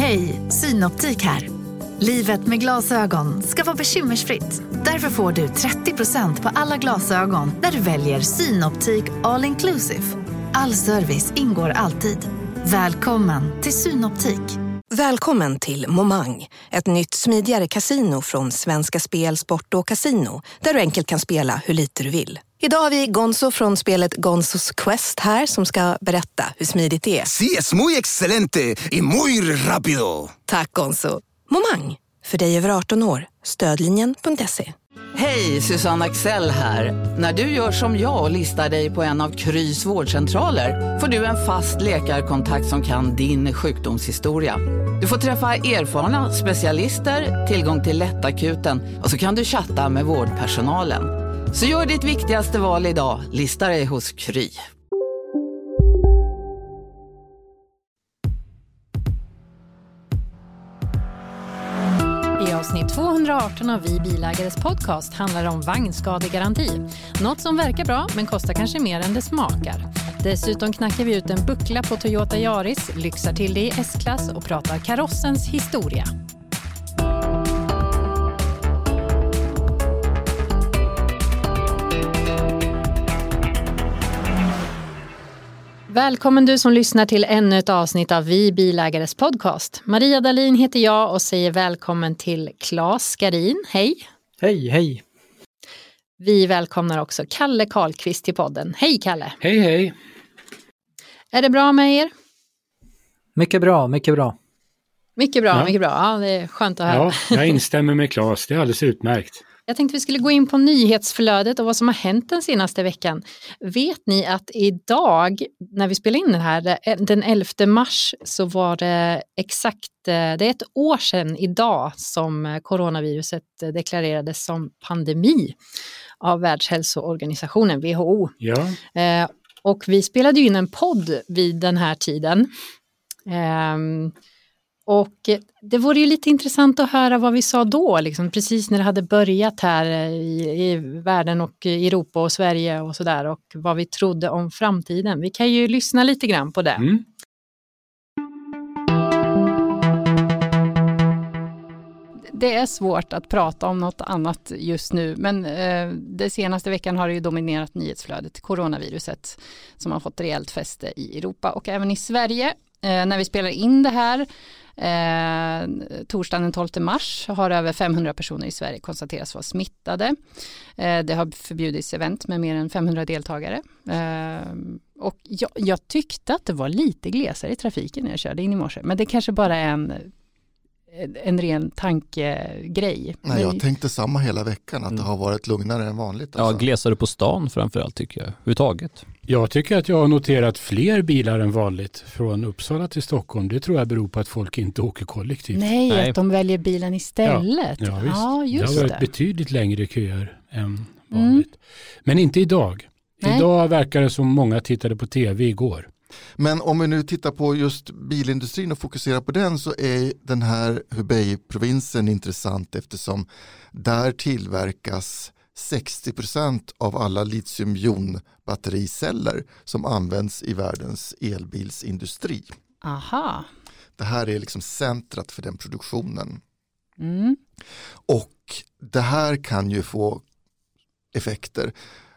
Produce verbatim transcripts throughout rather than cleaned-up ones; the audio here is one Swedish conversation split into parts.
Hej, Synoptik här. Livet med glasögon ska vara bekymmersfritt. Därför får du trettio procent på alla glasögon när du väljer Synoptik All Inclusive. All service ingår alltid. Välkommen till Synoptik. Välkommen till Momang, ett nytt smidigare kasino från Svenska Spel, Sport och Casino, där du enkelt kan spela hur lite du vill. Idag har vi Gonzo från spelet Gonzos Quest här som ska berätta hur smidigt det är. Sí, es muy excelente y muy rápido. Tack Gonzo. Momang, för dig över arton år. Stödlinjen punkt se. Hej, Susanne Axel här. När du gör som jag och listar dig på en av Krys vårdcentraler får du en fast läkarkontakt som kan din sjukdomshistoria. Du får träffa erfarna specialister, tillgång till lättakuten och så kan du chatta med vårdpersonalen. Så gör ditt viktigaste val idag, lista dig hos Kry. I avsnitt tvåhundraarton av Vi bilägares podcast handlar om vagnskadegaranti. Något som verkar bra men kostar kanske mer än det smakar. Dessutom knackar vi ut en buckla på Toyota Yaris, lyxar till det i S-klass och pratar karossens historia. Välkommen du som lyssnar till ännu ett avsnitt av Vi bilägares podcast. Maria Dahlin heter jag och säger välkommen till Claes Skarin. Hej! Hej, hej! Vi välkomnar också Kalle Karlqvist till podden. Hej Kalle! Hej, hej! Är det bra med er? Mycket bra, mycket bra. Mycket bra, ja. mycket bra. Ja, det är skönt att höra. Ja, jag instämmer med Claes. Det är alldeles utmärkt. Jag tänkte vi skulle gå in på nyhetsflödet och vad som har hänt den senaste veckan. Vet ni att idag, när vi spelar in det här, den elfte mars, så var det exakt, det är ett år sedan idag som coronaviruset deklarerades som pandemi av Världshälsoorganisationen, W H O. Ja. Eh, och vi spelade ju in en podd vid den här tiden. Eh, Och det vore ju lite intressant att höra vad vi sa då, liksom, precis när det hade börjat här i, i världen och i Europa och Sverige och sådär, och vad vi trodde om framtiden. Vi kan ju lyssna lite grann på det. Mm. Det är svårt att prata om något annat just nu, men eh, det senaste veckan har det ju dominerat nyhetsflödet, coronaviruset, som har fått rejält fäste i Europa och även i Sverige. Eh, när vi spelar in det här, eh, torsdagen den tolfte mars, har över femhundra personer i Sverige konstaterats vara smittade. Eh, det har förbjudits event med mer än femhundra deltagare. Eh, och jag, jag tyckte att det var lite glesare i trafiken när jag körde in i morse, men det kanske bara är en... en ren tankegrej. Nej, jag tänkte samma hela veckan, att det har varit lugnare än vanligt. Alltså. Ja, glesare på stan framförallt tycker jag, överhuvudtaget. Jag tycker att jag har noterat fler bilar än vanligt från Uppsala till Stockholm. Det tror jag beror på att folk inte åker kollektivt. Nej, Nej. att de väljer bilen istället. Ja, ja, visst. Ja, just det har varit det. betydligt längre köer än vanligt. Mm. Men inte idag. Nej. Idag verkar det som många tittade på tv igår. Men om vi nu tittar på just bilindustrin och fokuserar på den, så är den här Hubei-provinsen intressant, eftersom där tillverkas sextio procent av alla litiumjonbattericeller som används i världens elbilsindustri. Aha. Det här är liksom centrat för den produktionen. Mm. Och det här kan ju få effekter.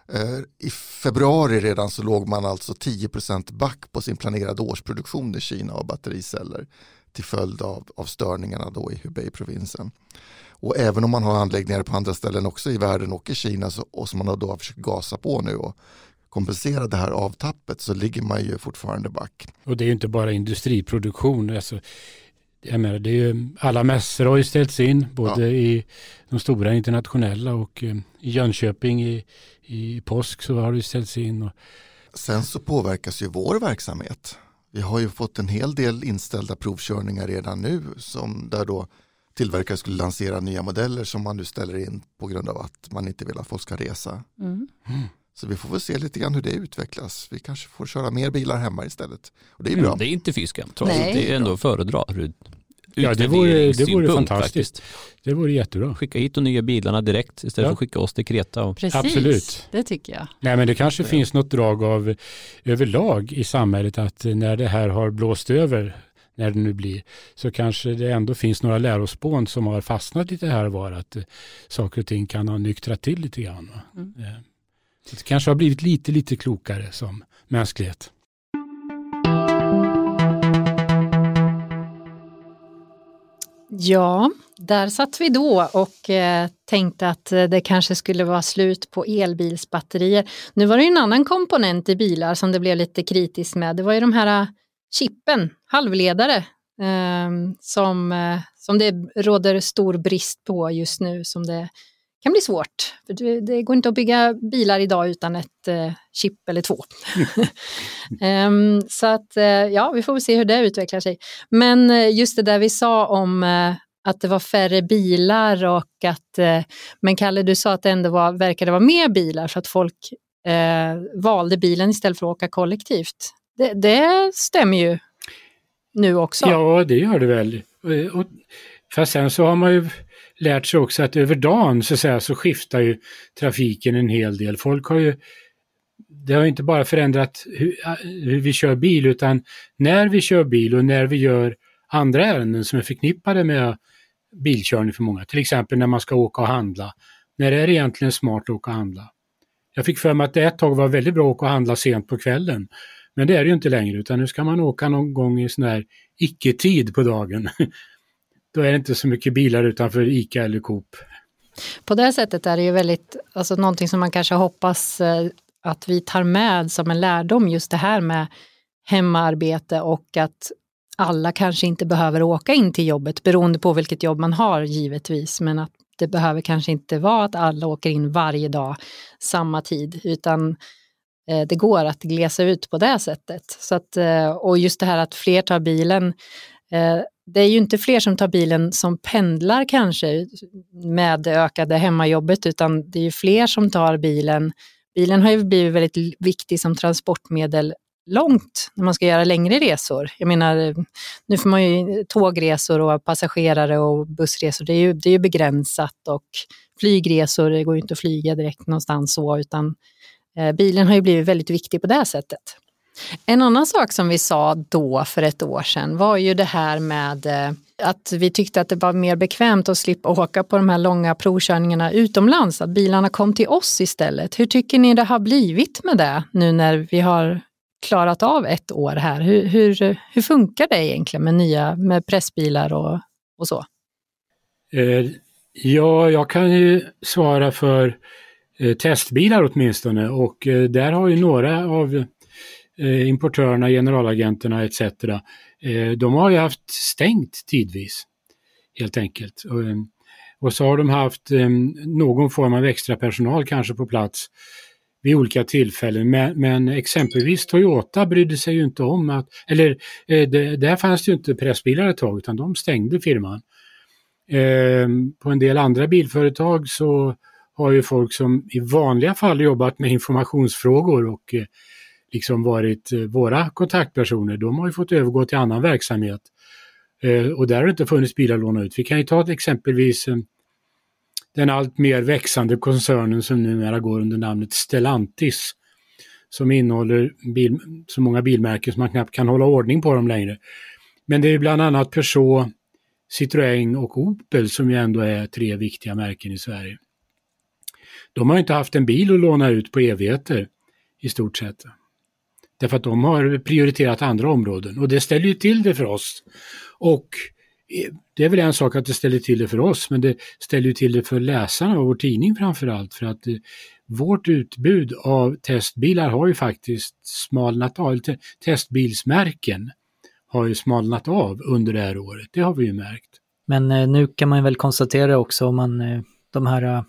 I februari redan så låg man alltså tio procent back på sin planerade årsproduktion i Kina av battericeller till följd av, av störningarna då i Hubei-provinsen. Och även om man har anläggningar på andra ställen också i världen och i Kina, så, och som man då har försökt gasa på nu och kompensera det här avtappet, så ligger man ju fortfarande back. Och det är ju inte bara industriproduktion. Alltså, jag menar, det är ju, alla mässor har ju ställts in, både ja. i de stora internationella och eh, i Jönköping i, i påsk så har det ställts in. Och... Sen så påverkas ju vår verksamhet. Vi har ju fått en hel del inställda provkörningar redan nu, som där då tillverkare skulle lansera nya modeller som man nu ställer in på grund av att man inte vill att folk ska resa. Mm. Mm. Så vi får väl se lite grann hur det utvecklas. Vi kanske får köra mer bilar hemma istället. Och det är bra. Mm, det är inte fiskam, tror jag. Det är ändå föredra. Ja, det vore, det vore fantastiskt. Faktiskt. Det vore jättebra. Skicka hit de nya bilarna direkt istället ja. för att skicka oss till Kreta. Och... Precis, absolut. Det tycker jag. Nej, men det kanske ja. finns något drag av överlag i samhället att när det här har blåst över, när det nu blir, så kanske det ändå finns några lärospån som har fastnat lite här och var, att eh, saker och ting kan ha nyktrat till lite grann. Mm. Eh, så det kanske har blivit lite, lite klokare som mänsklighet. Ja, där satt vi då och eh, tänkte att det kanske skulle vara slut på elbilsbatterier. Nu var det ju en annan komponent i bilar som det blev lite kritiskt med. Det var ju de här chippen, halvledare, eh, som, eh, som det råder stor brist på just nu, som det kan bli svårt. För det, det går inte att bygga bilar idag utan ett eh, chip eller två. um, så att eh, ja, vi får väl se hur det utvecklar sig. Men eh, just det där vi sa om eh, att det var färre bilar och att, eh, men Kalle, du sa att det ändå var, verkade vara mer bilar så att folk eh, valde bilen istället för att åka kollektivt. Det, det stämmer ju nu också. Ja, det gör det väl. Och, fast sen så har man ju lärt sig också att över dagen så, säga, så skiftar ju trafiken en hel del. Folk har ju, det har inte bara förändrat hur, hur vi kör bil, utan när vi kör bil och när vi gör andra ärenden som är förknippade med bilkörning för många. Till exempel när man ska åka och handla. När är det egentligen smart att åka och handla? Jag fick för mig att det ett tag var väldigt bra att åka och handla sent på kvällen. Men det är det ju inte längre, utan nu ska man åka någon gång i sån här icke-tid på dagen. Då är det inte så mycket bilar utanför ICA eller Coop. På det sättet är det ju väldigt, alltså någonting som man kanske hoppas eh, att vi tar med som en lärdom, just det här med hemarbete och att alla kanske inte behöver åka in till jobbet beroende på vilket jobb man har givetvis, men att det behöver kanske inte vara att alla åker in varje dag samma tid, utan eh, det går att glesa ut på det sättet. Så att, eh, och just det här att fler tar bilen, eh, det är ju inte fler som tar bilen som pendlar kanske med det ökade hemmajobbet, utan det är ju fler som tar bilen. Bilen har ju blivit väldigt viktig som transportmedel långt när man ska göra längre resor. Jag menar, nu får man ju tågresor och passagerare och bussresor, det är ju, det är ju begränsat, och flygresor, det går ju inte att flyga direkt någonstans så, utan eh, bilen har ju blivit väldigt viktig på det sättet. En annan sak som vi sa då för ett år sedan var ju det här med eh, att vi tyckte att det var mer bekvämt att slippa åka på de här långa provkörningarna utomlands, att bilarna kom till oss istället. Hur tycker ni det har blivit med det nu när vi har klarat av ett år här? Hur, hur, hur funkar det egentligen med nya med pressbilar och, och så? Eh, ja, jag kan ju svara för eh, testbilar åtminstone, och eh, där har ju några av eh, importörerna, generalagenterna et cetera. Eh, de har ju haft stängt tidvis helt enkelt. Och, eh, och så har de haft eh, någon form av extra personal kanske på plats vid olika tillfällen, men, men exempelvis Toyota brydde sig ju inte om att, eller eh, det, där fanns det ju inte pressbilar ett tag, utan de stängde firman. Eh, på en del andra bilföretag så har ju folk som i vanliga fall jobbat med informationsfrågor och eh, liksom varit eh, våra kontaktpersoner, de har ju fått övergå till annan verksamhet. Eh, och där har det inte funnits bilar att låna ut. Vi kan ju ta ett exempelvis eh, den allt mer växande koncernen som numera går under namnet Stellantis, som innehåller bil, så många bilmärken som man knappt kan hålla ordning på dem längre. Men det är bland annat Peugeot, Citroën och Opel som ju ändå är tre viktiga märken i Sverige. De har inte haft en bil att låna ut på evigheter i stort sett. Därför att de har prioriterat andra områden, och det ställer ju till det för oss. Och det är väl en sak att det ställer till det för oss, men det ställer ju till det för läsarna av vår tidning framförallt, för att eh, vårt utbud av testbilar har ju faktiskt smalnat av, eller testbilsmärken har ju smalnat av under det här året, det har vi ju märkt. Men eh, nu kan man väl konstatera också om man eh, de här eh,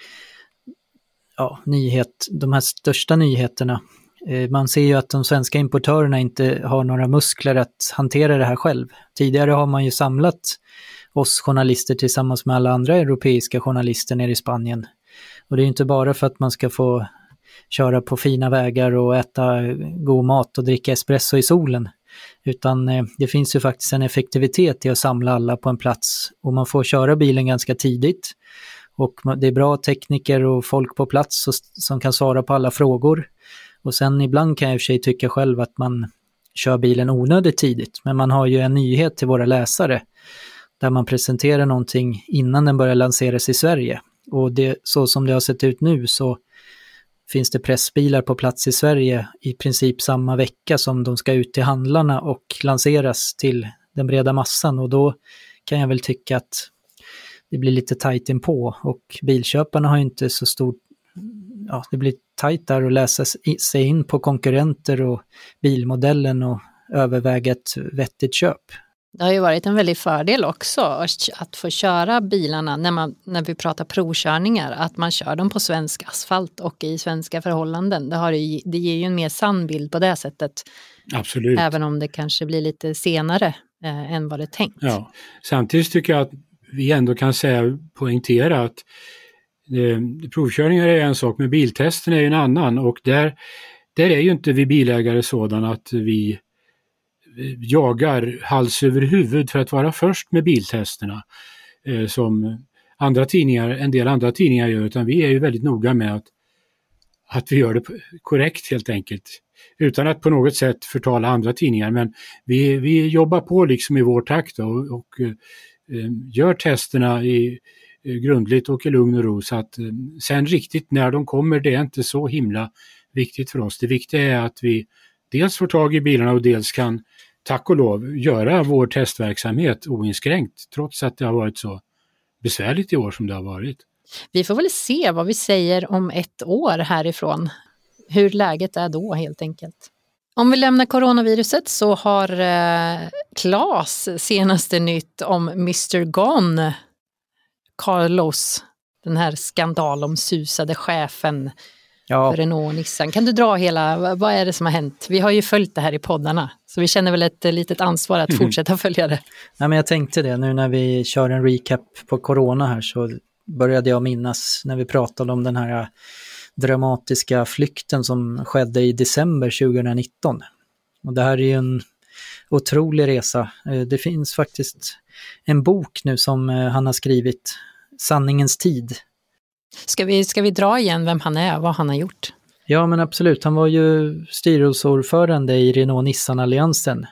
ja, nyhet, de här största nyheterna, eh, man ser ju att de svenska importörerna inte har några muskler att hantera det här själv. Tidigare har man ju samlat oss journalister tillsammans med alla andra europeiska journalister nere i Spanien. Och det är ju inte bara för att man ska få köra på fina vägar och äta god mat och dricka espresso i solen. Utan eh, det finns ju faktiskt en effektivitet i att samla alla på en plats. Och man får köra bilen ganska tidigt. Och det är bra tekniker och folk på plats som kan svara på alla frågor. Och sen ibland kan jag i och för sig tycka själv att man kör bilen onödigt tidigt. Men man har ju en nyhet till våra läsare där man presenterar någonting innan den börjar lanseras i Sverige. Och det, så som det har sett ut nu så finns det pressbilar på plats i Sverige i princip samma vecka som de ska ut till handlarna och lanseras till den breda massan. Och då kan jag väl tycka att det blir lite tajt inpå och bilköparna har inte så stor, ja det blir tajt där att läsa sig in på konkurrenter och bilmodellen och överväga ett vettigt köp. Det har ju varit en väldig fördel också att få köra bilarna när, man, när vi pratar provkörningar, att man kör dem på svensk asfalt och i svenska förhållanden. Det, har ju, det ger ju en mer sann bild på det sättet. Absolut. Även om det kanske blir lite senare eh, än vad det är tänkt. Ja. Samtidigt tycker jag att vi ändå kan säga, poängtera att eh, provkörningar är en sak, men biltesten är ju en annan. Och där, där är ju inte vi bilägare sådan att vi jagar hals över huvud för att vara först med biltesterna eh, som andra tidningar, en del andra tidningar gör, utan vi är ju väldigt noga med att, att vi gör det korrekt helt enkelt. Utan att på något sätt förtala andra tidningar, men vi, vi jobbar på liksom i vår takt då, och, och eh, gör testerna i, eh, grundligt och i lugn och ro, så att eh, sen riktigt när de kommer, det är inte så himla viktigt för oss. Det viktiga är att vi dels får tag i bilarna och dels kan, tack och lov, göra vår testverksamhet oinskränkt, trots att det har varit så besvärligt i år som det har varit. Vi får väl se vad vi säger om ett år härifrån. Hur läget är då helt enkelt. Om vi lämnar coronaviruset så har eh, Klas senaste nytt om mister Gone, Carlos, den här skandalomsusade chefen ja. för Renault och Nissan. Kan du dra hela, vad är det som har hänt? Vi har ju följt det här i poddarna, så vi känner väl ett litet ansvar att fortsätta följa det. Nej, men jag tänkte det, nu när vi kör en recap på corona här så började jag minnas när vi pratade om den här dramatiska flykten som skedde i december tjugonitton. Och det här är ju en otrolig resa. Det finns faktiskt en bok nu som han har skrivit, Sanningens tid. Ska vi, ska vi dra igen vem han är och vad han har gjort? Ja, men absolut. Han var ju styrelseordförande i Renault-Nissan-alliansen.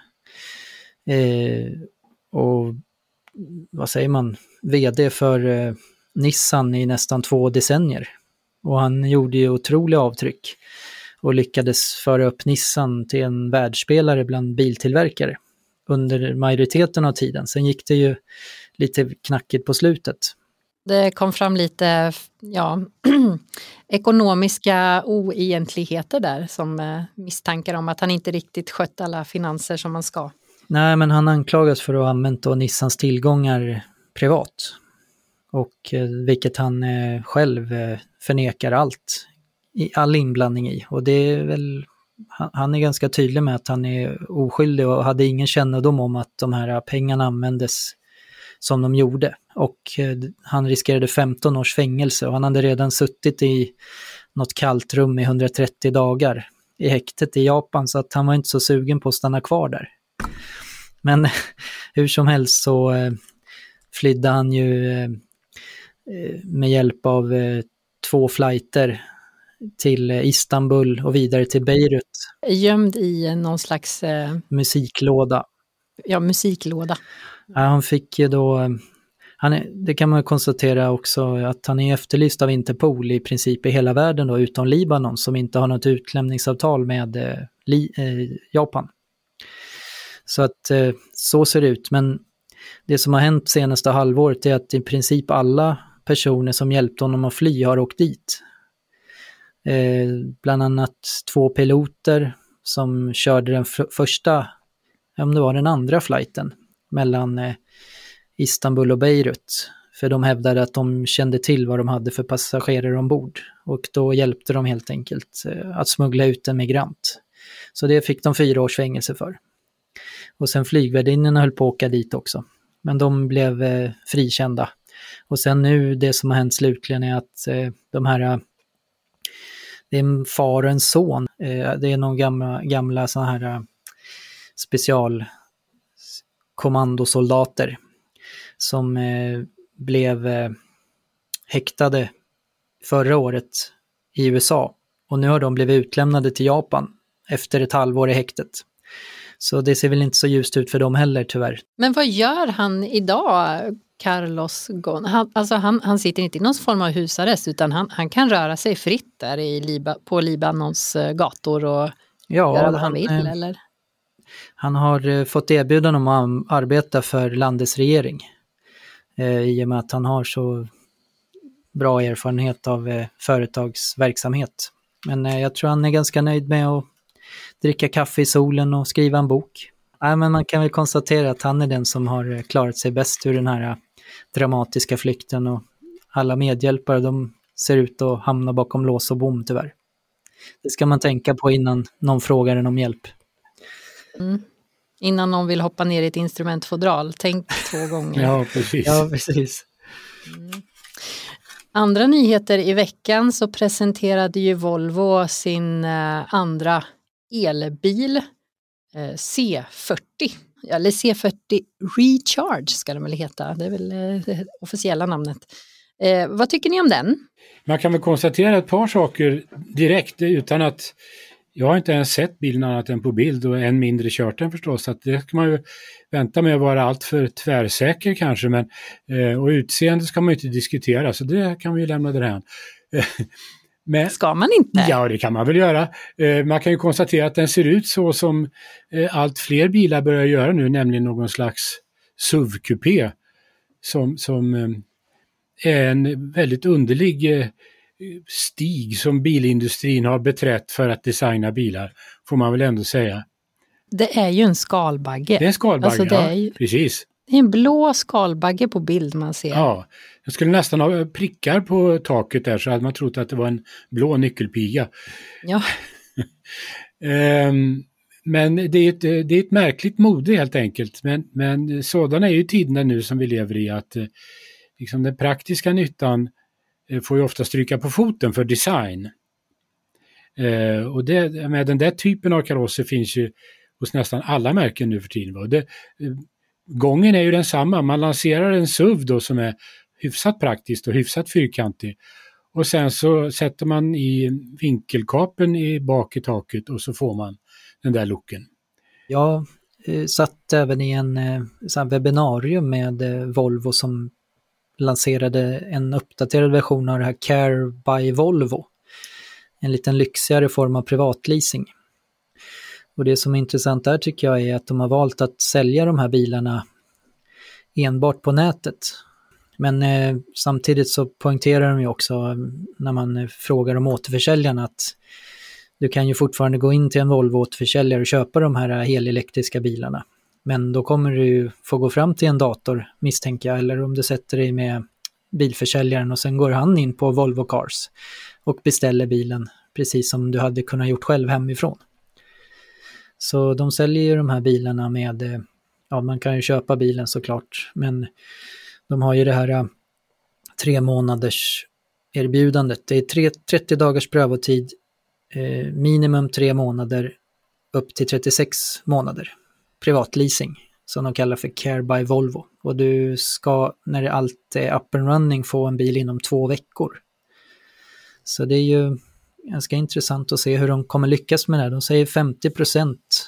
Eh, och vad säger man? Vd för eh, Nissan i nästan två decennier. Och han gjorde ju otroliga avtryck och lyckades föra upp Nissan till en världsspelare bland biltillverkare under majoriteten av tiden. Sen gick det ju lite knackigt på slutet. Det kom fram lite ja, ekonomiska oegentligheter där, som misstankar om att han inte riktigt skött alla finanser som man ska. Nej, men han anklagas för att ha använt då Nissans tillgångar privat. Och eh, vilket han eh, själv eh, förnekar allt, i, all inblandning i. Och det är väl, han, han är ganska tydlig med att han är oskyldig och hade ingen kännedom om att de här pengarna användes som de gjorde. Och eh, han riskerade femton års fängelse och han hade redan suttit i något kallt rum i hundratrettio dagar i häktet i Japan, så att han var inte så sugen på att stanna kvar där. Men hur som helst så eh, flydde han ju eh, med hjälp av eh, två flighter till eh, Istanbul och vidare till Beirut. Gömd i någon slags eh... musiklåda. Ja, musiklåda. Ja, han fick ju då, han är, det kan man konstatera också, att han är efterlyst av Interpol i princip i hela världen då, utom Libanon som inte har något utlämningsavtal med eh, li, eh, Japan. Så att eh, så ser det ut, men det som har hänt senaste halvåret är att i princip alla personer som hjälpte honom att fly har åkt dit. Eh, bland annat två piloter som körde den f- första, om det var den andra flighten mellan eh, Istanbul och Beirut. För de hävdade att de kände till vad de hade för passagerare ombord. Och då hjälpte de helt enkelt eh, att smuggla ut en migrant. Så det fick de fyra års fängelse för. Och sen flygvärdinnorna höll på att åka dit också. Men de blev eh, frikända. Och sen nu det som har hänt slutligen är att eh, de här, eh, det är en far och en son. Eh, det är någon gamla, gamla såna här eh, specialkommandosoldater som eh, blev eh, häktade förra året i U S A. Och nu har de blivit utlämnade till Japan efter ett halvår i häktet. Så det ser väl inte så ljust ut för dem heller tyvärr. Men vad gör han idag, Carlos Ghosn? Han, alltså han, han sitter inte i någon form av husarrest utan han, han kan röra sig fritt där i Liba, på Libanons gator och ja, göra vad han vill, eh, eller? Han har eh, fått erbjudande om att arbeta för landets regering eh, i och med att han har så bra erfarenhet av eh, företagsverksamhet. Men eh, jag tror han är ganska nöjd med att dricka kaffe i solen och skriva en bok. Nej, men man kan väl konstatera att han är den som har klarat sig bäst ur den här dramatiska flykten och alla medhjälpare, de ser ut att hamna bakom lås och bom tyvärr. Det ska man tänka på innan någon frågar en om hjälp. Mm. Innan någon vill hoppa ner i ett instrumentfodral, tänk två gånger. Ja, precis. Ja, precis. Mm. Andra nyheter i veckan så presenterade ju Volvo sin eh, andra elbil eh, C fyrtio. Eller C fyrtio Recharge ska den väl heta. Det är väl eh, det officiella namnet. Eh, vad tycker ni om den? Man kan väl konstatera ett par saker direkt utan att jag har inte ens sett bilen annat än på bild och än mindre kört den förstås. Så att det ska man ju vänta med att vara allt för tvärsäker kanske. Men, eh, och utseende ska man ju inte diskutera så det kan vi ju lämna därhän. Men, ska man inte? Ja, det kan man väl göra. Eh, man kan ju konstatera att den ser ut så som eh, allt fler bilar börjar göra nu, nämligen någon slags S U V-kupé som, som eh, är en väldigt underlig eh, stig som bilindustrin har beträtt för att designa bilar, får man väl ändå säga. Det är ju en skalbagge. Det är en skalbagge, alltså det är ju... ja, precis. Det är en blå skalbagge på bild man ser. Ja, jag skulle nästan ha prickar på taket där så hade man trott att det var en blå nyckelpiga. Ja. um, men det är, ett, det är ett märkligt mode helt enkelt. Men, men sådana är ju tiderna nu som vi lever i att liksom den praktiska nyttan får ju ofta stryka på foten för design. Uh, och det, med den där typen av karosser finns ju hos nästan alla märken nu för tiden. Och det, gången är ju densamma. Man lanserar en S U V då som är hyfsat praktiskt och hyfsat fyrkantig. Och sen så sätter man i vinkelkapen i bak i taket och så får man den där looken. Jag eh, satt även i en eh, sån webbinarium med eh, Volvo som lanserade en uppdaterad version av det här Care by Volvo. En liten lyxigare form av privatleasing. Och det som är intressant där tycker jag är att de har valt att sälja de här bilarna enbart på nätet. Men eh, samtidigt så poängterar de ju också när man eh, frågar om återförsäljarna att du kan ju fortfarande gå in till en Volvo återförsäljare och köpa de här helelektriska bilarna. Men då kommer du ju få gå fram till en dator misstänker jag, eller om du sätter dig med bilförsäljaren och sen går han in på Volvo Cars och beställer bilen precis som du hade kunnat gjort själv hemifrån. Så de säljer ju de här bilarna med, ja man kan ju köpa bilen såklart, men de har ju det här uh, tre månaders erbjudandet. Det är tre, trettio dagars prövotid, eh, minimum tre månader upp till trettiosex månader. Privatleasing som de kallar för Care by Volvo. Och du ska när allt är up and running få en bil inom två veckor. Så det är ju ganska intressant att se hur de kommer lyckas med det här. De säger femtio procent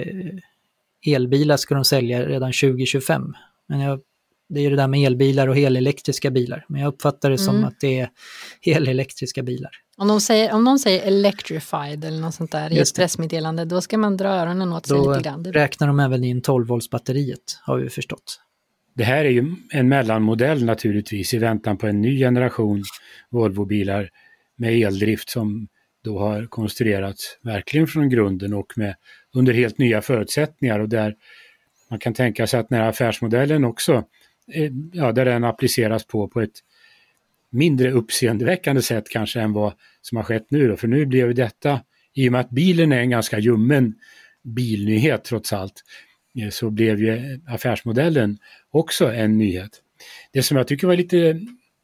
elbilar ska de sälja redan tjugo tjugofem. Men jag, det är ju det där med elbilar och helelektriska bilar. Men jag uppfattar det mm. som att det är helelektriska bilar. Om de säger, om någon säger electrified eller något sånt där i ett pressmeddelande, då ska man dra öronen åt sig då lite grann. Då räknar de även in tolv volts batteriet, har vi förstått. Det här är ju en mellanmodell naturligtvis i väntan på en ny generation Volvo-bilar med eldrift som då har konstruerats verkligen från grunden och med under helt nya förutsättningar och där man kan tänka sig att när affärsmodellen också, ja, där den appliceras på på ett mindre uppseendeväckande sätt kanske än vad som har skett nu då. För nu blev detta, i och med att bilen är en ganska ljummen bilnyhet trots allt, så blev ju affärsmodellen också en nyhet. Det som jag tycker var lite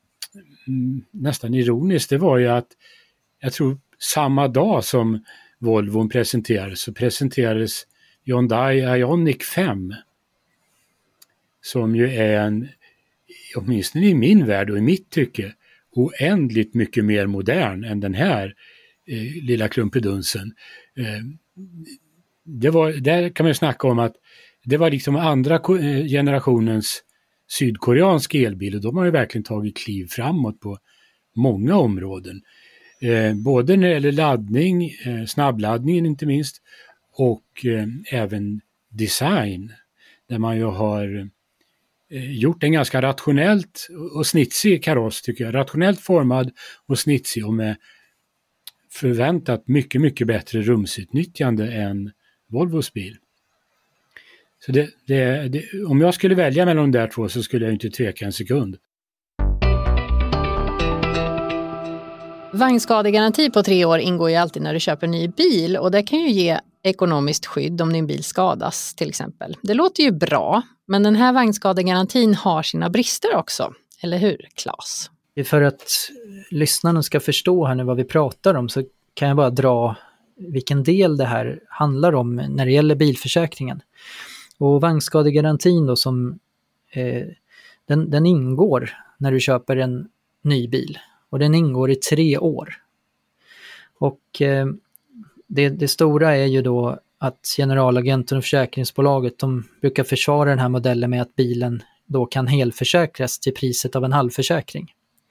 nästan ironiskt, det var ju att jag tror samma dag som Volvo presenterades så presenterades Hyundai Ioniq fem som ju är en, åtminstone i min värld och i mitt tycke, oändligt mycket mer modern än den här eh, lilla klumpedunsen. Eh, det var, där kan man ju snacka om att det var liksom andra generationens sydkoreansk elbil och de har ju verkligen tagit kliv framåt på många områden. Eh, både när det gäller laddning, eh, snabbladdningen inte minst, och eh, även design, där man ju har eh, gjort en ganska rationellt och snitsig kaross tycker jag. Rationellt formad och snitsig och med förväntat mycket, mycket bättre rumsutnyttjande än Volvos bil. Så det, det, det, om jag skulle välja mellan de där två så skulle jag inte tveka en sekund. Vagnskadegaranti på tre år ingår ju alltid när du köper en ny bil och det kan ju ge ekonomiskt skydd om din bil skadas till exempel. Det låter ju bra, men den här vagnskadegarantin har sina brister också, eller hur Claes? För att lyssnarna ska förstå här nu vad vi pratar om så kan jag bara dra vilken del det här handlar om när det gäller bilförsäkringen. Och vagnskadegarantin då som eh, den, den ingår när du köper en ny bil och den ingår i tre år. Och eh, det, det stora är ju då att generalagenten och försäkringsbolaget de brukar försvara den här modellen med att bilen då kan helförsäkras till priset av en halvförsäkring.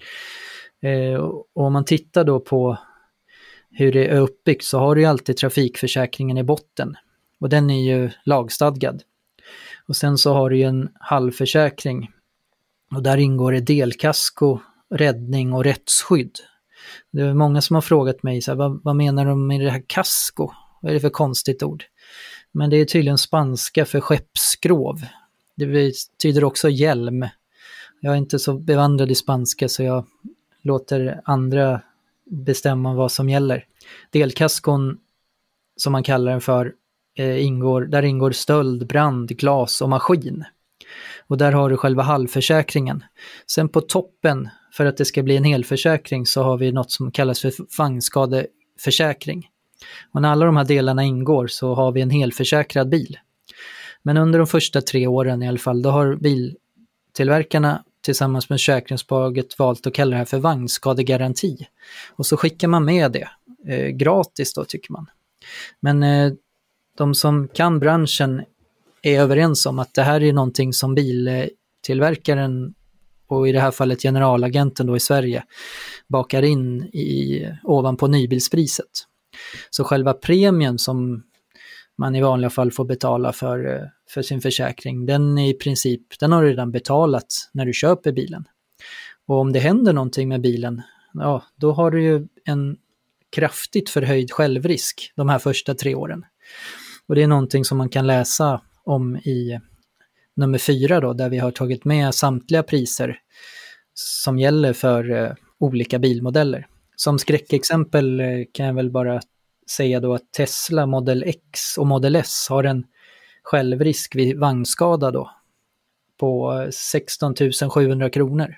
Eh, och om man tittar då på hur det är uppbyggt så har du ju alltid trafikförsäkringen i botten och den är ju lagstadgad. Och sen så har du ju en halvförsäkring och där ingår det delkasko, räddning och rättsskydd. Det är många som har frågat mig så här, vad, vad menar de med det här kasko? Vad är det för konstigt ord? Men det är tydligen spanska för skeppsskrov. Det betyder också hjälm. Jag är inte så bevandrad i spanska så jag låter andra bestämma vad som gäller. Delkaskon som man kallar den för eh, ingår, där ingår stöld, brand, glas och maskin. Och där har du själva halvförsäkringen. Sen på toppen för att det ska bli en helförsäkring så har vi något som kallas för vagnskadeförsäkring. Och när alla de här delarna ingår så har vi en helförsäkrad bil. Men under de första tre åren i alla fall då har biltillverkarna tillsammans med försäkringsbolaget valt att kalla det här för vagnskadegaranti. Och så skickar man med det eh, gratis då tycker man. Men eh, de som kan branschen är överens om att det här är någonting som biltillverkaren och i det här fallet generalagenten då i Sverige bakar in i, ovanpå nybilspriset. Så själva premien som man i vanliga fall får betala för, för sin försäkring, den är i princip, den har du redan betalat när du köper bilen. Och om det händer någonting med bilen, ja, då har du ju en kraftigt förhöjd självrisk de här första tre åren. Och det är någonting som man kan läsa om i nummer fyra då, där vi har tagit med samtliga priser som gäller för uh, olika bilmodeller. Som skräckexempel uh, kan jag väl bara säga då att Tesla Model X och Model S har en självrisk vid vagnskada då på sexton tusen sjuhundra kronor.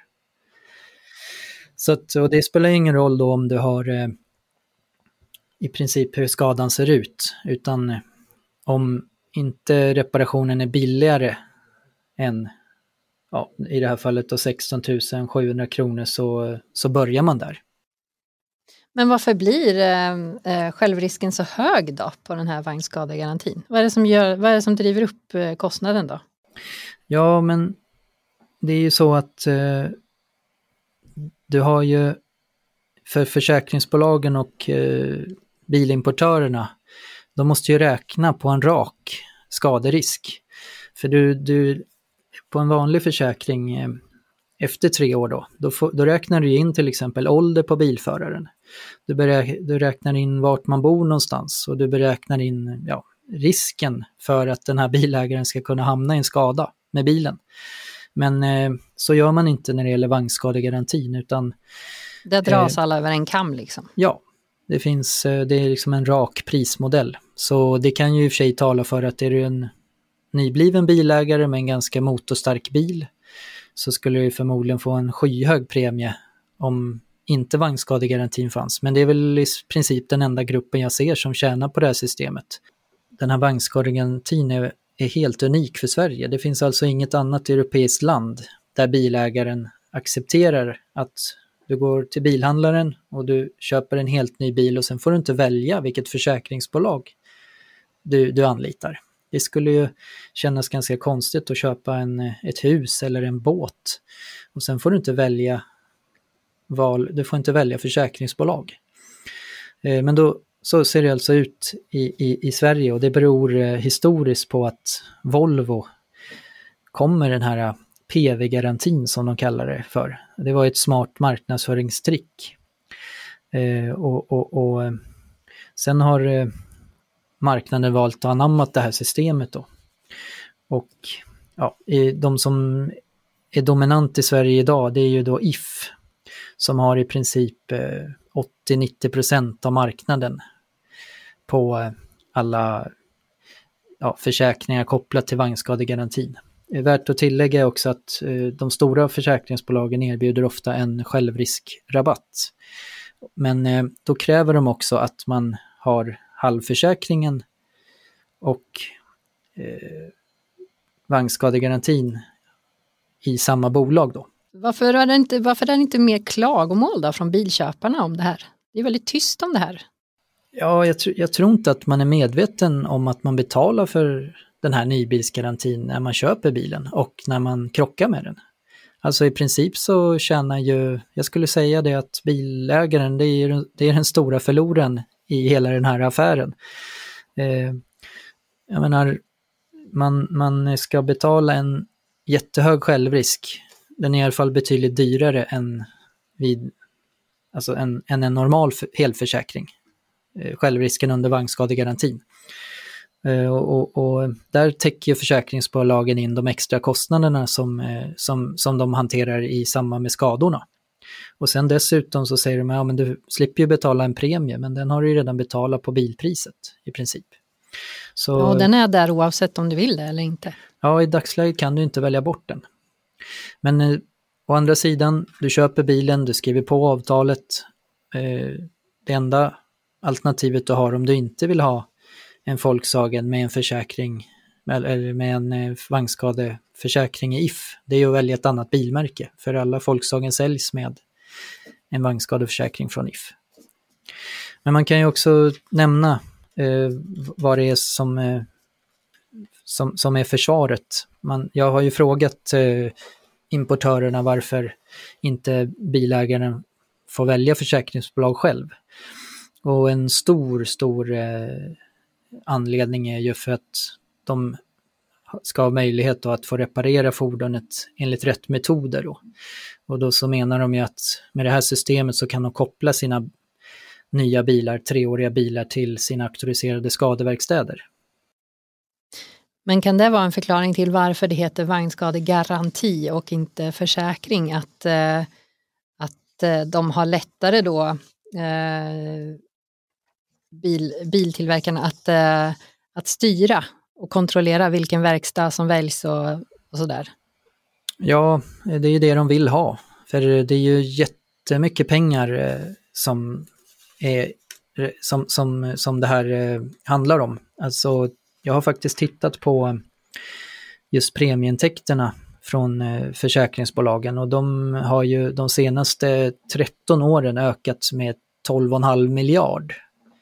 Så att, och det spelar ingen roll då om du har uh, i princip hur skadan ser ut, utan uh, om inte reparationen är billigare än, ja, i det här fallet då sexton tusen sjuhundra kronor så, så börjar man där. Men varför blir eh, självrisken så hög då på den här vagnskadegarantin? Vad är det som, gör, vad är det som driver upp eh, kostnaden då? Ja, men det är ju så att eh, du har ju för försäkringsbolagen och eh, bilimportörerna, de måste ju räkna på en rak skaderisk. För du, du på en vanlig försäkring eh, efter tre år då, då, får, då räknar du in till exempel ålder på bilföraren. Du, beräk, du räknar in vart man bor någonstans och du beräknar in ja, risken för att den här bilägaren ska kunna hamna i en skada med bilen. Men eh, så gör man inte när det gäller vagnskadegarantin utan... Det dras eh, alla över en kam liksom? Ja, det finns, det är liksom en rak prismodell. Så det kan ju i och för sig tala för att är du en nybliven bilägare med en ganska motorstark bil så skulle du förmodligen få en skyhög premie om inte vagnskadegarantin fanns. Men det är väl i princip den enda gruppen jag ser som tjänar på det här systemet. Den här vagnskadegarantin är, är helt unik för Sverige. Det finns alltså inget annat europeiskt land där bilägaren accepterar att du går till bilhandlaren och du köper en helt ny bil och sen får du inte välja vilket försäkringsbolag du, du anlitar. Det skulle ju kännas ganska konstigt att köpa en, ett hus eller en båt och sen får du inte välja val, du får inte välja försäkringsbolag. Eh, men då så ser det alltså ut i, i, i Sverige och det beror eh, historiskt på att Volvo kommer den här P V-garantin som de kallar det för. Det var ett smart marknadsföringstrick. Eh, och, och, och sen har eh, marknaden valt att anamma det här systemet då. Och ja, de som är dominant i Sverige idag, det är ju då If som har i princip eh, åttio till nittio procent av marknaden på alla ja, försäkringar kopplat till vagnskadegarantin. Det är värt att tillägga också att eh, de stora försäkringsbolagen erbjuder ofta en självriskrabatt. Men eh, då kräver de också att man har halvförsäkringen och eh, vagnskadegarantin i samma bolag då. Varför är det inte, varför är det inte mer klagomål då från bilköparna om det här? Det är väldigt tyst om det här. Ja, jag, tr- jag tror inte att man är medveten om att man betalar för den här nybilsgarantin när man köper bilen och när man krockar med den. Alltså i princip så tjänar ju, jag skulle säga det att bilägaren, det är, det är den stora förloraren i hela den här affären. Eh, jag menar, man, man ska betala en jättehög självrisk. Den är i alla fall betydligt dyrare än, vid, alltså en, än en normal helförsäkring. Eh, självrisken under vagnskadegarantin. Eh, och, och där täcker försäkringsbolagen in de extra kostnaderna som, eh, som, som de hanterar i samband med skadorna. Och sen dessutom så säger de att ja, men du slipper ju betala en premie, men den har du ju redan betalat på bilpriset i princip. Så, ja, den är där oavsett om du vill det eller inte. Ja, i dagsläget kan du inte välja bort den. Men eh, å andra sidan, du köper bilen, du skriver på avtalet. Eh, det enda alternativet du har om du inte vill ha en Volkswagen med en försäkring eller med en eh, vagnskadeförsäkring i If, det är ju att välja ett annat bilmärke. För alla Volkswagen säljs med en vagnskadeförsäkring från If. Men man kan ju också nämna eh, vad det är som, eh, som, som är försvaret. Man, jag har ju frågat eh, importörerna varför inte bilägaren får välja försäkringsbolag själv. Och en stor, stor eh, anledning är ju för att de ska ha möjlighet att få reparera fordonet enligt rätt metoder. Då. Och då så menar de ju att med det här systemet så kan de koppla sina nya bilar, treåriga bilar till sina auktoriserade skadeverkstäder. Men kan det vara en förklaring till varför det heter vagnskadegaranti och inte försäkring? Att, eh, att eh, de har lättare då eh, bil, biltillverkarna att, eh, att styra och kontrollera vilken verkstad som väljs och, och sådär. Ja, det är ju det de vill ha. För det är ju jättemycket pengar eh, som, är, som, som, som det här eh, handlar om. Alltså, jag har faktiskt tittat på just premieintäkterna från eh, försäkringsbolagen och de har ju de senaste tretton åren ökat med tolv komma fem miljard.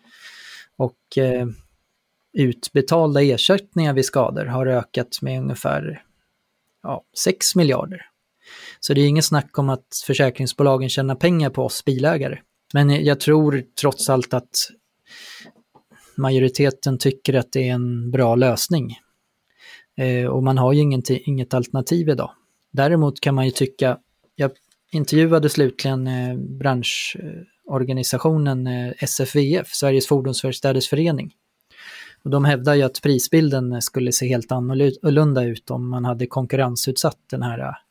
Och eh, utbetalda ersättningar vid skador har ökat med ungefär ja, sex miljarder. Så det är ingen snack om att försäkringsbolagen tjänar pengar på oss bilägare. Men jag tror trots allt att majoriteten tycker att det är en bra lösning. Eh, och man har ju inget, inget alternativ idag. Däremot kan man ju tycka, jag intervjuade slutligen eh, branschorganisationen eh, S F V F, Sveriges fordonsverkstäders förening. Och de hävdar ju att prisbilden skulle se helt annorlunda ut om man hade konkurrensutsatt den här eh,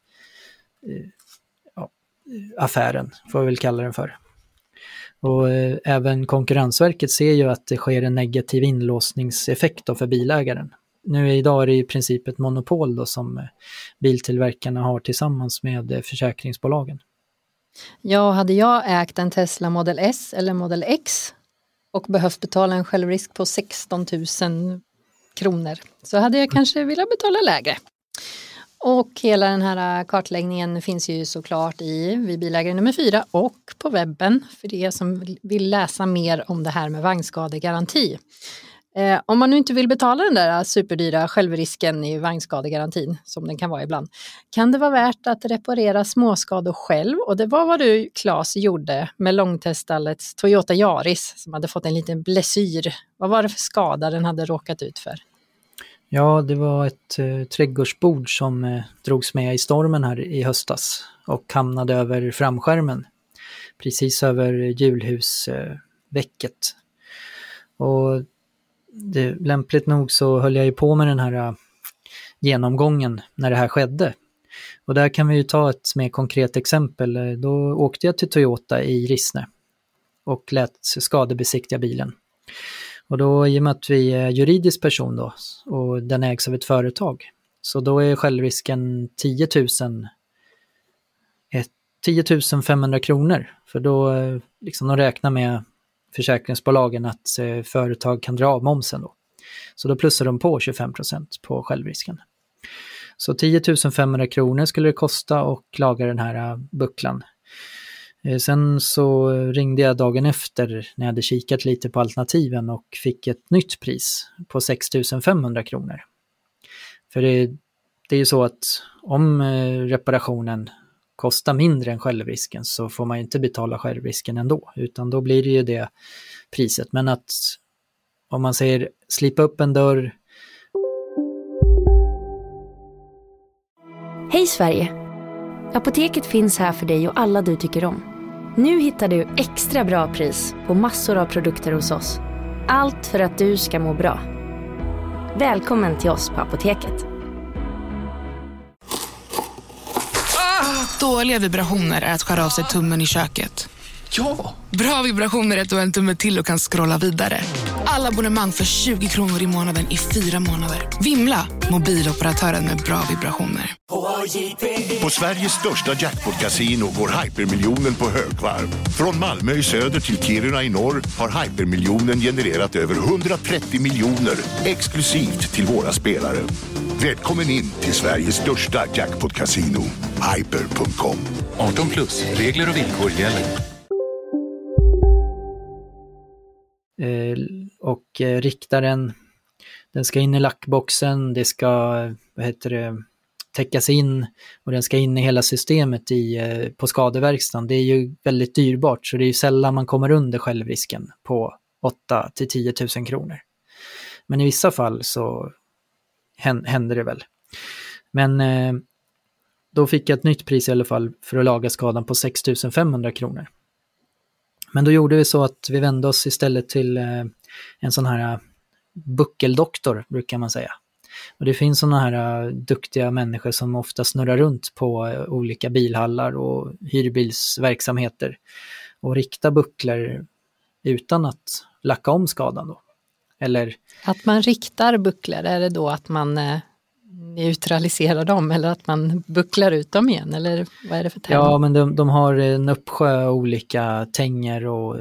ja, affären, får jag väl kalla den för. Och eh, även Konkurrensverket ser ju att det sker en negativ inlåsningseffekt då för bilägaren. Nu idag är det i princip ett monopol då som eh, biltillverkarna har tillsammans med eh, försäkringsbolagen. Ja, hade jag ägt en Tesla Model S eller Model X och behövt betala en självrisk på sexton tusen kronor så hade jag kanske velat betala lägre. Och hela den här kartläggningen finns ju såklart i vid bilägare nummer fyra och på webben för er som vill läsa mer om det här med vagnskadegaranti. Eh, om man nu inte vill betala den där superdyra självrisken i vagnskadegarantin, som den kan vara ibland, kan det vara värt att reparera småskador själv. Och det var vad du, Claes, gjorde med långteststallets Toyota Yaris som hade fått en liten blessyr. Vad var det för skada den hade råkat ut för? Ja, det var ett eh, trädgårdsbord som eh, drogs med i stormen här i höstas och hamnade över framskärmen, precis över hjulhusväcket. Eh, och det, lämpligt nog så höll jag ju på med den här uh, genomgången när det här skedde. Och där kan vi ju ta ett mer konkret exempel. Då åkte jag till Toyota i Rissne och lät skadebesiktiga bilen. Och då, i och med att vi är juridisk person då och den ägs av ett företag, så då är självrisken tio tusen femhundra kronor. För då liksom de räknar med försäkringsbolagen att eh, företag kan dra av momsen då. Så då plussar de på tjugofem procent på självrisken. Så tio tusen femhundra kronor skulle det kosta och laga den här uh, bucklan. Eh, sen så ringde jag dagen efter när jag hade kikat lite på alternativen och fick ett nytt pris på sex tusen femhundra kronor. För det, det är ju så att om eh, reparationen kostar mindre än självrisken så får man inte betala självrisken ändå, utan då blir det ju det priset. Men att om man säger slipa upp en dörr. Hej Sverige! Apoteket finns här för dig och alla du tycker om. Nu hittar du extra bra pris på massor av produkter hos oss. Allt för att du ska må bra. Välkommen till oss på Apoteket. Dåliga vibrationer är att skära av sig tummen i köket. Ja! Bra vibrationer är att du har en tumme till och kan scrolla vidare. Alla abonnemang för tjugo kronor i månaden i fyra månader. Vimla! Mobiloperatören med bra vibrationer. På Sveriges största jackpot-casino går hypermiljonen på högvarv. Från Malmö i söder till Kiruna i norr har hypermiljonen genererat över hundratrettio miljoner exklusivt till våra spelare. Välkommen in till Sveriges största jackpot-casino, hyper punkt com. arton plus, regler och villkor gäller. Eh, och eh, riktaren, den ska in i lackboxen, det ska, vad heter det, täckas in och den ska in i hela systemet i, eh, på skadeverkstan. Det är ju väldigt dyrbart, så det är ju sällan man kommer under självrisken på åtta till tio tusen kronor. Men i vissa fall så händer det väl. Men eh, då fick jag ett nytt pris i alla fall för att laga skadan på sex tusen femhundra kronor. Men då gjorde vi så att vi vände oss istället till eh, en sån här buckeldoktor, brukar man säga. Och det finns såna här uh, duktiga människor som ofta snurrar runt på uh, olika bilhallar och hyrbilsverksamheter och riktar bucklor utan att lacka om skadan då. Eller att man riktar bucklor, är det då att man eh, neutraliserar dem eller att man bucklar ut dem igen? Eller vad är det för term? Ja, men de, de har en uppsjö olika tänger och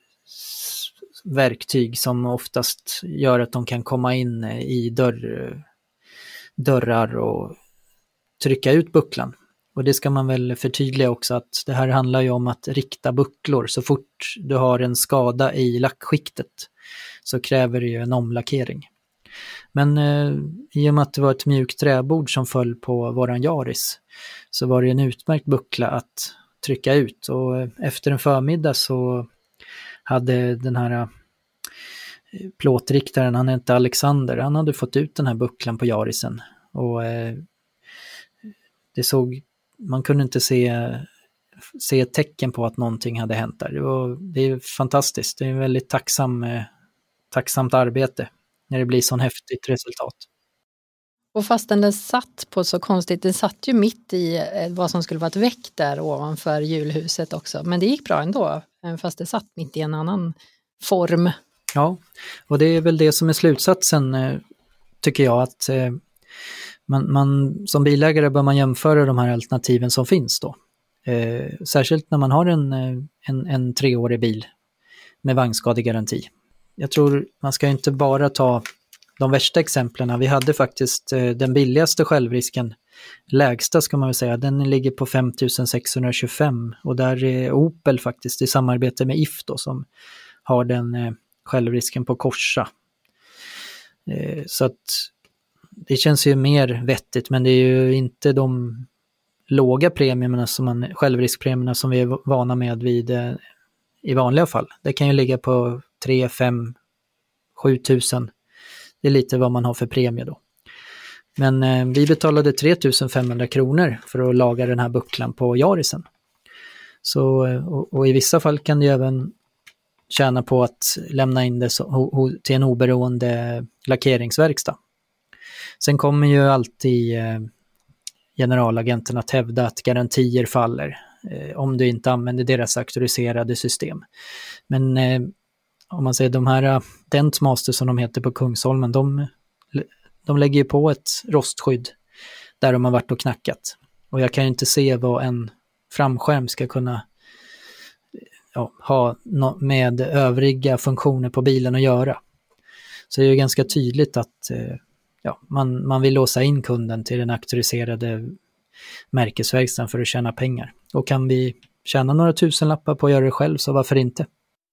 verktyg som oftast gör att de kan komma in i dörr, dörrar och trycka ut bucklan. Och det ska man väl förtydliga också, att det här handlar ju om att rikta bucklor. Så fort du har en skada i lackskiktet så kräver det ju en omlackering. Men eh, i och med att det var ett mjukt träbord som föll på våran Yaris så var det en utmärkt buckla att trycka ut. Och eh, efter en förmiddag så hade den här eh, plåtriktaren, han hette Alexander, han hade fått ut den här bucklan på Yarisen. Och eh, det såg, man kunde inte se, se ett tecken på att någonting hade hänt där. Det, var, det är fantastiskt, det är en väldigt tacksam, eh, tacksamt arbete när det blir sån häftigt resultat. Och fastän den satt på så konstigt, den satt ju mitt i vad som skulle vara ett väck där ovanför julhuset också. Men det gick bra ändå, fast det satt mitt i en annan form. Ja, och det är väl det som är slutsatsen, tycker jag, att man, man som bilägare bör man jämföra de här alternativen som finns då. Eh, särskilt när man har en, en, en treårig bil med vagnskadegaranti. Jag tror man ska inte bara ta de värsta exemplen. Vi hade faktiskt eh, den billigaste självrisken, lägsta ska man väl säga, den ligger på fem tusen sexhundratjugofem och där är Opel faktiskt i samarbete med I F då som har den eh, självrisken på Corsa. Eh, så att det känns ju mer vettigt, men det är ju inte de låga premierna som man, självriskpremierna som vi är vana med vid eh, i vanliga fall. Det kan ju ligga på tre, fem, sju tusen. Det är lite vad man har för premie då. Men eh, vi betalade tre tusen femhundra kronor för att laga den här bucklan på Yarisen. Så, och, och i vissa fall kan du även tjäna på att lämna in det så, ho, ho, till en oberoende lackeringsverkstad. Sen kommer ju alltid eh, generalagenten att hävda att garantier faller eh, om du inte använder deras auktoriserade system. Men eh, om man säger de här Dentmaster som de heter på Kungsholmen, de, de lägger ju på ett rostskydd där de har varit och knackat. Och jag kan ju inte se vad en framskärm ska kunna ja, ha no- med övriga funktioner på bilen att göra. Så det är ju ganska tydligt att eh, ja, man, man vill låsa in kunden till den auktoriserade märkesverkstaden för att tjäna pengar. Och kan vi tjäna några tusen lappar på att göra det själv, så varför inte?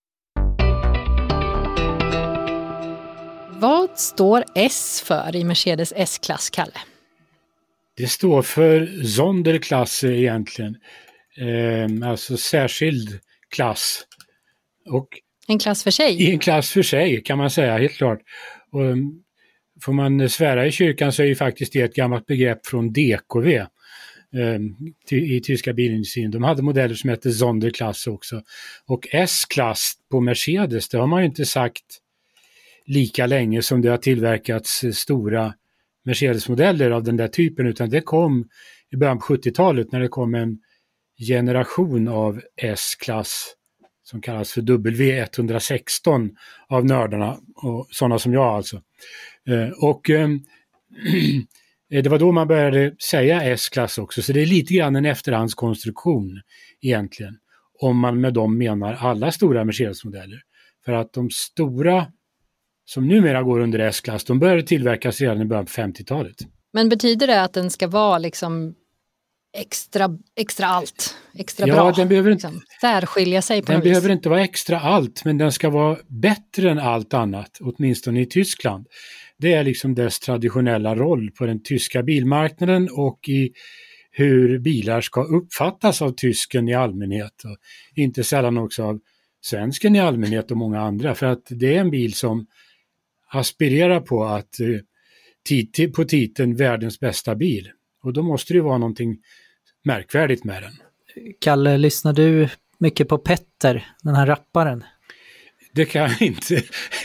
Vad står S för i Mercedes S-klass, Kalle? Det står för Sonderklasse egentligen. Eh, alltså särskild klass. Och en klass för sig? I en klass för sig kan man säga, helt klart. Och, får man svära i kyrkan så är ju faktiskt det ett gammalt begrepp från D K V eh, i tyska bilindustrin. De hade modeller som hette Sonderklasse också. Och S-klass på Mercedes, det har man ju inte sagt lika länge som det har tillverkats stora Mercedes-modeller av den där typen, utan det kom i början på sjuttiotalet när det kom en generation av S-klass som kallas för W etthundrasexton av nördarna och sådana som jag alltså. Och det var då man började säga S-klass också, så det är lite grann en efterhandskonstruktion egentligen, om man med dem menar alla stora Mercedes-modeller. För att de stora som numera går under S-klass, de började tillverkas redan i början på femtiotalet. Men betyder det att den ska vara liksom extra, extra allt? Extra ja, bra? Den behöver inte, liksom, särskilja sig på den något behöver vis. inte vara extra allt, men den ska vara bättre än allt annat, åtminstone i Tyskland. Det är liksom dess traditionella roll på den tyska bilmarknaden och i hur bilar ska uppfattas av tysken i allmänhet och inte sällan också av svensken i allmänhet och många andra, för att det är en bil som aspirerar på att eh, tit- på titeln världens bästa bil. Och då måste det vara någonting märkvärdigt med den. Kalle, lyssnar du mycket på Petter, den här rapparen? Det kan jag inte.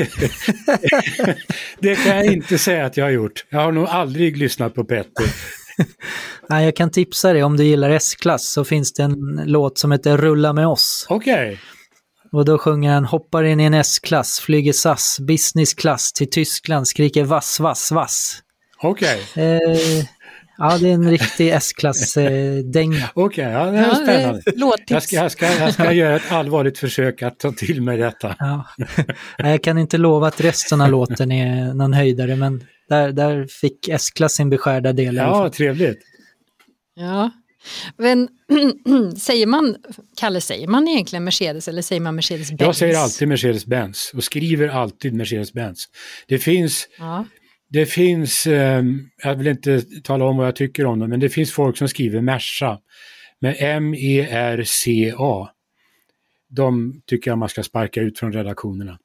Det kan jag inte säga att jag har gjort. Jag har nog aldrig lyssnat på Petter. Nej, jag kan tipsa dig, om du gillar S-klass så finns det en låt som heter Rulla med oss. Okej. Okay. Och då sjunger han: hoppar in i en S-klass, flyger S A S, businessklass till Tyskland, skriker vass, vass, vass. Okej. Okay. Eh, ja, det är en riktig S-klass-dänga. Eh, Okej, okay, ja, det är ja, spännande. Det jag, ska, jag, ska, jag ska göra ett allvarligt försök att ta till mig detta. Ja. Jag kan inte lova att resten av låten är någon höjdare, men där, där fick S-klass sin beskärda del. Ja, trevligt. Ja. Men säger man, Kalle, säger man egentligen Mercedes eller säger man Mercedes-Benz? Jag säger alltid Mercedes-Benz och skriver alltid Mercedes-Benz. Det finns, ja. det finns eh, jag vill inte tala om vad jag tycker om det, men det finns folk som skriver Merca med M E R C A. De tycker jag man ska sparka ut från redaktionerna.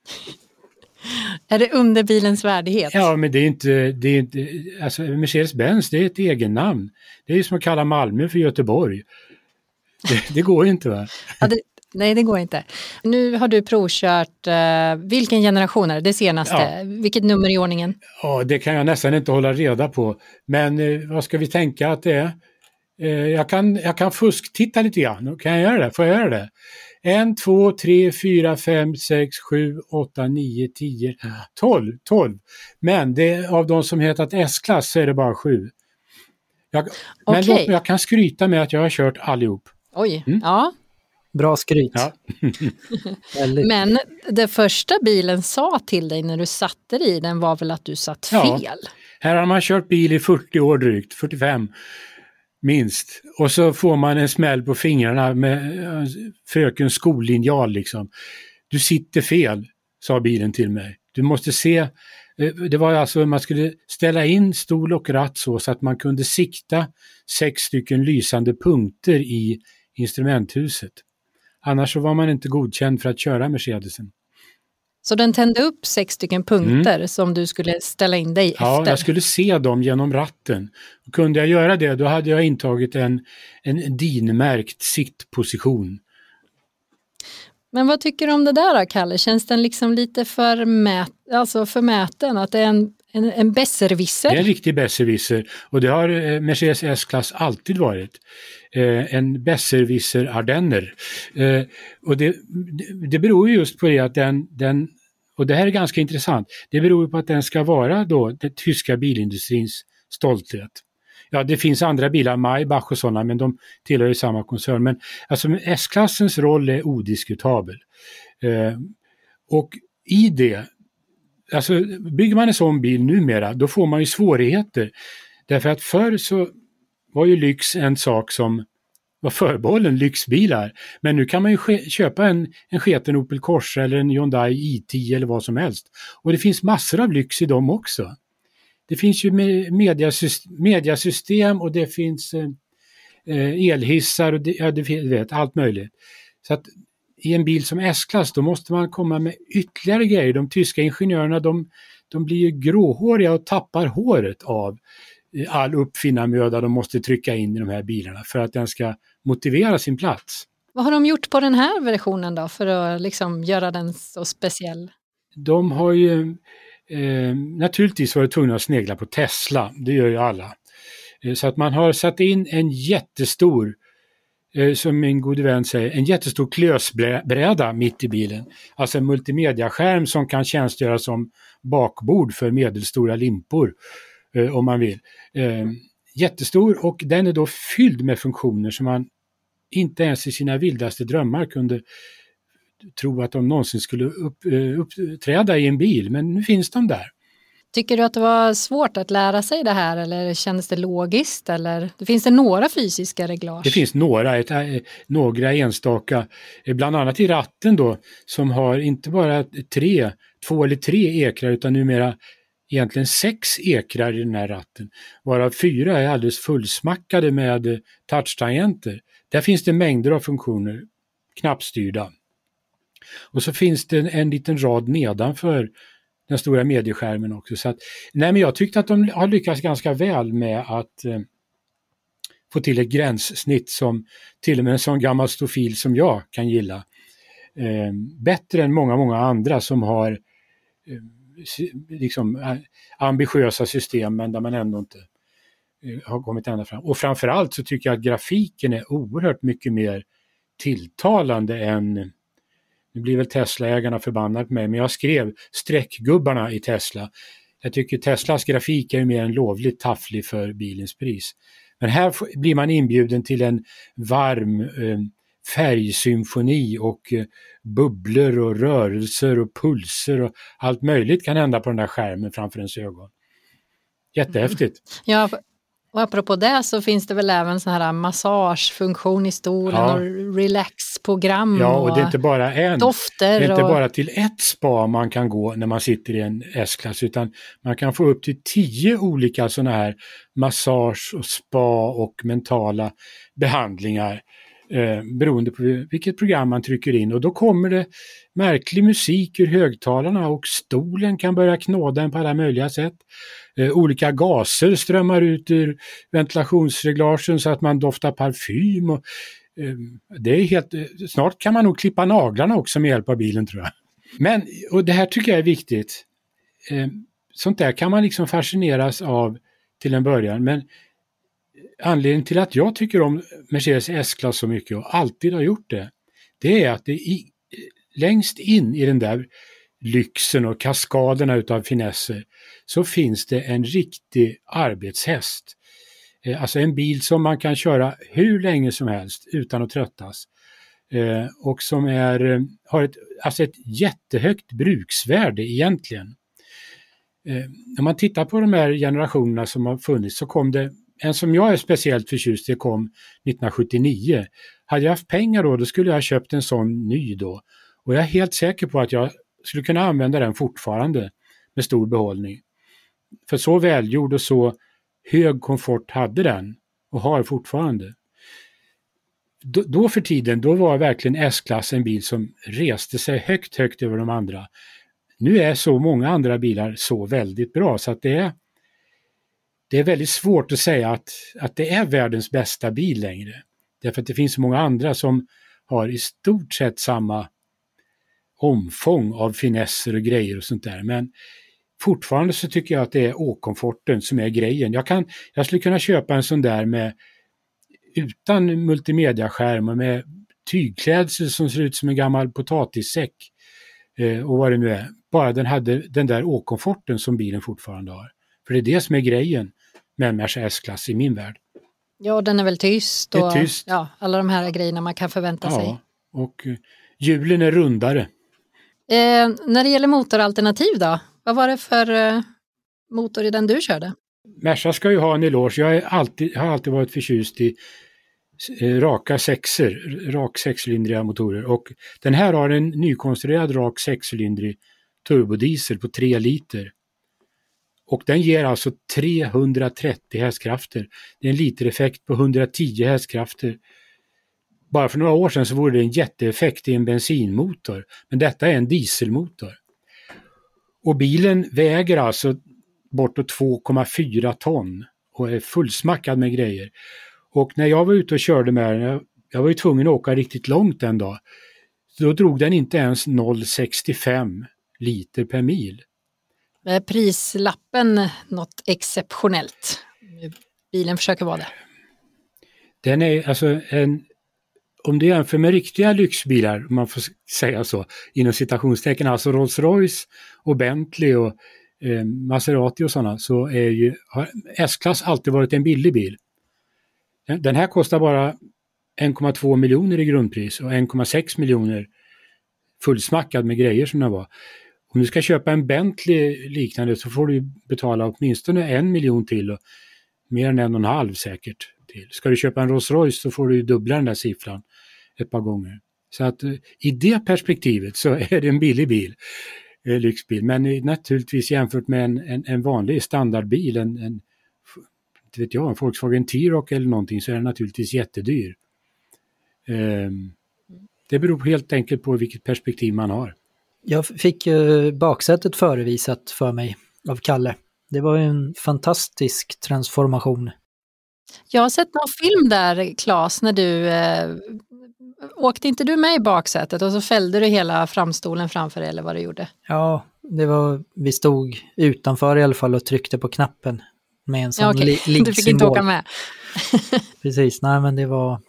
Är det under bilens värdighet? Ja, men det är inte, det är inte alltså Mercedes-Benz, det är ett egen namn. Det är ju som att kalla Malmö för Göteborg. Det, det går inte, va? Ja, det, nej, det går inte. Nu har du provkört, uh, vilken generation är det? Det senaste? Ja. Vilket nummer i ordningen? Ja, det kan jag nästan inte hålla reda på. Men uh, vad ska vi tänka att det är? Uh, jag kan, jag kan fusktitta lite grann. Kan jag göra det? Får jag göra det? En, två, tre, fyra, fem, sex, sju, åtta, nio, tio, tolv, tolv. Men det, av de som hetat S-klass så är det bara sju. Jag, men okay. låt, jag kan skryta med att jag har kört allihop. Oj, mm. ja. Bra skryt. Ja. Men det första bilen sa till dig när du satte i den var väl att du satt fel? Ja. Här har man kört bil i fyrtio år drygt, fyrtiofem minst. Och så får man en smäll på fingrarna med fröken skollinjal liksom. Du sitter fel, sa bilen till mig. Du måste se Det var alltså, man skulle ställa in stol och ratt så, så att man kunde sikta sex stycken lysande punkter i instrumenthuset. Annars så var man inte godkänd för att köra Mercedesen. Så den tände upp sex stycken punkter mm. som du skulle ställa in dig ja, efter? Ja, jag skulle se dem genom ratten. Och kunde jag göra det, då hade jag intagit en, en D I N-märkt sittposition. Men vad tycker du om det där då, Kalle? Känns den liksom lite för, mät, alltså för mäten? Att det är en, en, en besserwisser? Det är en riktig besserwisser. Och det har eh, Mercedes S-klass alltid varit. Eh, en besserwisser Ardenner. Eh, och det, det, det beror ju just på det att den, den, och det här är ganska intressant, det beror på att den ska vara då den tyska bilindustrins stolthet. Ja, det finns andra bilar, Maybach och sådana, men de tillhör ju samma koncern. Men alltså S-klassens roll är odiskutabel. Eh, och i det, alltså bygger man en sån bil numera, då får man ju svårigheter. Därför att förr så var ju lyx en sak som var förbehållen lyxbilar. Men nu kan man ju ske- köpa en, en sketen Opel Corsa eller en Hyundai i tio eller vad som helst. Och det finns massor av lyx i dem också. Det finns ju mediasystem, mediasystem och det finns eh, elhissar och det, ja, det vet, allt möjligt. Så att i en bil som S-klass då måste man komma med ytterligare grejer. De tyska ingenjörerna de, de blir ju gråhåriga och tappar håret av all uppfinnarmöda de måste trycka in i de här bilarna för att den ska motivera sin plats. Vad har de gjort på den här versionen då för att liksom göra den så speciell? De har ju Eh, naturligtvis var det tvungna att snegla på Tesla, det gör ju alla. Eh, så att man har satt in en jättestor, eh, som min gode vän säger, en jättestor klösbräda mitt i bilen. Alltså en multimediaskärm som kan tjänstgöra som bakbord för medelstora limpor eh, om man vill. Eh, jättestor, och den är då fylld med funktioner som man inte ens i sina vildaste drömmar kunde tro att de någonsin skulle upp, uppträda i en bil, men nu finns de där. Tycker du att det var svårt att lära sig det här eller kändes det logiskt? Eller finns det några fysiska reglage? Det finns några, ett, några enstaka, bland annat i ratten då, som har inte bara tre, två eller tre ekrar utan numera egentligen sex ekrar i den här ratten. Varav fyra är alldeles fullsmackade med touchtangenter. Där finns det mängder av funktioner, knappstyrda. Och så finns det en, en liten rad nedanför den stora medieskärmen också. Så att, nej men jag tyckte att de har lyckats ganska väl med att eh, få till ett gränssnitt som till och med en sån gammal stofil som jag kan gilla. Eh, bättre än många, många andra som har eh, liksom eh, ambitiösa system men där man ändå inte eh, har kommit ända fram. Och framförallt så tycker jag att grafiken är oerhört mycket mer tilltalande än. Nu blir väl Tesla-ägarna förbannade på mig, men jag skrev streckgubbarna i Tesla. Jag tycker Teslas grafik är mer än lovligt tafflig för bilens pris. Men här blir man inbjuden till en varm eh, färgsymfoni och eh, bubblor och rörelser och pulser och allt möjligt kan hända på den där skärmen framför ens ögon. Jättehäftigt. Ja, och apropå det så finns det väl även sån här massagefunktion i stolen ja. och relaxprogram ja, och, och det är inte bara en, dofter. Det är inte och... bara till ett spa man kan gå när man sitter i en S-klass, utan man kan få upp till tio olika såna här massage och spa och mentala behandlingar eh, beroende på vilket program man trycker in. Och då kommer det märklig musik ur högtalarna och stolen kan börja knåda en på alla möjliga sätt. Eh, olika gaser strömmar ut ur ventilationsreglagen så att man doftar parfym. Och, eh, det är helt, snart kan man nog klippa naglarna också med hjälp av bilen tror jag. Men, och det här tycker jag är viktigt. Eh, sånt där kan man liksom fascineras av till en början. Men anledningen till att jag tycker om Mercedes S-klass så mycket och alltid har gjort det, det är att det i, längst in i den där lyxen och kaskaderna utav finesser så finns det en riktig arbetshäst. Eh, alltså en bil som man kan köra hur länge som helst utan att tröttas. Eh, och som är, har ett, alltså ett jättehögt bruksvärde egentligen. Eh, när man tittar på de här generationerna som har funnits så kom det, en som jag är speciellt förtjust i kom nittonhundrasjuttionio. Hade jag haft pengar då, då skulle jag ha köpt en sån ny då. Och jag är helt säker på att jag skulle kunna använda den fortfarande med stor behållning. För så välgjord och så hög komfort hade den och har fortfarande. Då, då för tiden, då var verkligen S-klass en bil som reste sig högt, högt över de andra. Nu är så många andra bilar så väldigt bra så att det är, det är väldigt svårt att säga att, att det är världens bästa bil längre. Därför att det finns så många andra som har i stort sett samma omfång av finesser och grejer och sånt där. Men fortfarande så tycker jag att det är åkomforten som är grejen. Jag, kan, jag skulle kunna köpa en sån där med utan multimediaskärm och med tygklädsel som ser ut som en gammal potatissäck eh, och vad det nu är. Bara den hade den där åkomforten som bilen fortfarande har. För det är det som är grejen med en Merca S-klass i min värld. Ja, den är väl tyst och är tyst. Ja, alla de här grejerna man kan förvänta ja, sig. Och uh, hjulen är rundare. Eh, när det gäller motoralternativ då? Vad var det för uh, motor i den du körde? Merca ska ju ha en eloge. Jag är alltid, har alltid varit förtjust i eh, raka sexer, rak sexcylindriga motorer. Och den här har en nykonstruerad rak sexcylindrig turbodiesel på tre liter. Och den ger alltså trehundratrettio hästkrafter. Det är en litereffekt på hundratio hästkrafter. Bara för några år sedan så vore det en jätteeffekt i en bensinmotor. Men detta är en dieselmotor. Och bilen väger alltså bortåt två komma fyra ton och är fullsmackad med grejer. Och när jag var ute och körde med den, jag, jag var ju tvungen att åka riktigt långt en dag. Då drog den inte ens noll komma sextiofem liter per mil. Är prislappen något exceptionellt? Bilen försöker vara det. Den är alltså en, om du jämför med riktiga lyxbilar, om man får säga så, inom citationstecken, alltså Rolls-Royce och Bentley och eh, Maserati och sådana, så är ju, har S-klass alltid varit en billig bil. Den, den här kostar bara en komma två miljoner i grundpris och en komma sex miljoner fullsmackad med grejer som den var. Om du ska köpa en Bentley liknande så får du betala åtminstone en miljon till och mer än en och en halv säkert till. Ska du köpa en Rolls-Royce så får du dubbla den där siffran ett par gånger. Så att i det perspektivet så är det en billig bil, eh, lyxbil. Men naturligtvis jämfört med en, en, en vanlig standardbil, en, en, inte vet jag, en Volkswagen T-Roc eller någonting, så är den naturligtvis jättedyr. Eh, det beror helt enkelt på vilket perspektiv man har. Jag fick ju baksätet förevisat för mig av Kalle. Det var en fantastisk transformation. Jag har sett någon film där, Claes, när du eh, åkte inte du med i baksätet och så fällde du hela framstolen framför dig, eller vad du gjorde? Ja, det var, vi stod utanför i alla fall och tryckte på knappen med en sån ja, okay. li- liggsymbol. Du fick inte åka med. Precis, nej men det var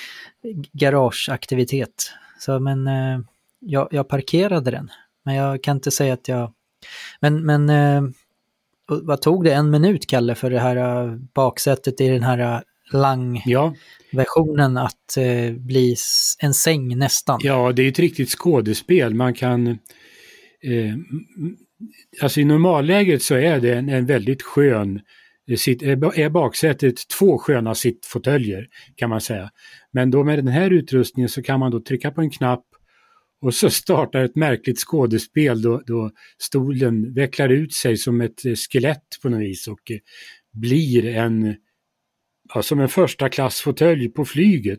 garageaktivitet. Så men eh, jag, jag parkerade den, men jag kan inte säga att jag... Men, men eh, vad tog det en minut, Kalle, för det här uh, baksätet i den här uh, lang-versionen ja. att uh, bli en säng nästan? Ja, det är ett riktigt skådespel. Man kan... Eh, alltså i normalläget så är det en, en väldigt skön... Sitt, är baksätet två sköna sittfåtöljer kan man säga. Men då med den här utrustningen så kan man då trycka på en knapp och så startar ett märkligt skådespel då, då stolen vecklar ut sig som ett skelett på något vis och blir en, ja, som en första klassfåtölj på flyget.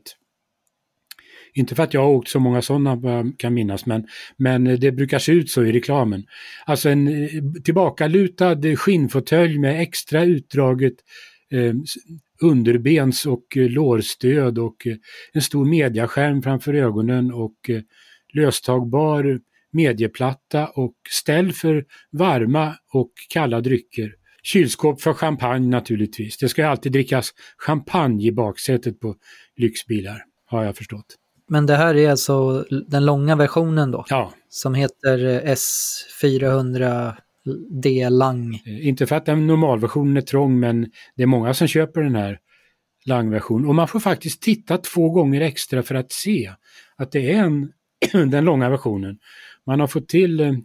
Inte för att jag har åkt så många sådana kan minnas, men, men det brukar se ut så i reklamen. Alltså en tillbakalutad skinnfåtölj med extra utdraget eh, underbens- och lårstöd och eh, en stor mediaskärm framför ögonen och eh, löstagbar medieplatta och ställ för varma och kalla drycker. Kylskåp för champagne naturligtvis. Det ska alltid drickas champagne i baksätet på lyxbilar, har jag förstått. Men det här är alltså den långa versionen då? Ja. Som heter S fyrahundra D Lang. Inte för att den normalversionen är trång, men det är många som köper den här langversionen. Och man får faktiskt titta två gånger extra för att se att det är en, den långa versionen. Man har fått till eh,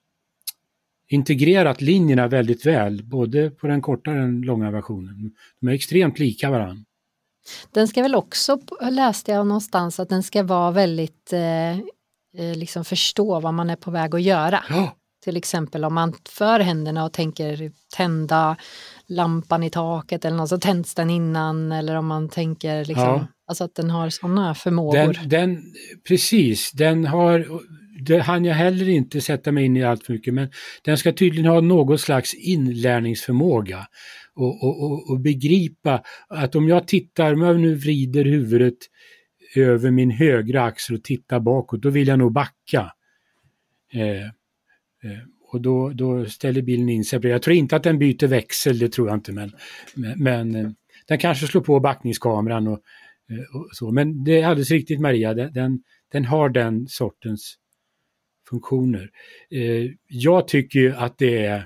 integrerat linjerna väldigt väl, både på den korta och den långa versionen. De är extremt lika varandra. Den ska väl också, läste jag någonstans, att den ska vara väldigt, eh, liksom förstå vad man är på väg att göra. Ja. Till exempel om man för händerna och tänker tända lampan i taket eller något, så tänds den innan, eller om man tänker liksom, ja. Alltså att den har sådana förmågor. Den, den, precis, den har, det hann jag heller inte sätta mig in i allt för mycket, men den ska tydligen ha någon slags inlärningsförmåga och, och, och, och begripa att om jag tittar, om jag nu vrider huvudet över min högra axel och tittar bakåt, då vill jag nog backa. Eh, eh, och då, då ställer bilen in sig. Jag tror inte att den byter växel, det tror jag inte, men, men, men eh, den kanske slår på backningskameran och, eh, och så. Men det är alldeles riktigt, Maria, den, den, den har den sortens funktioner. Eh, jag tycker ju att det är,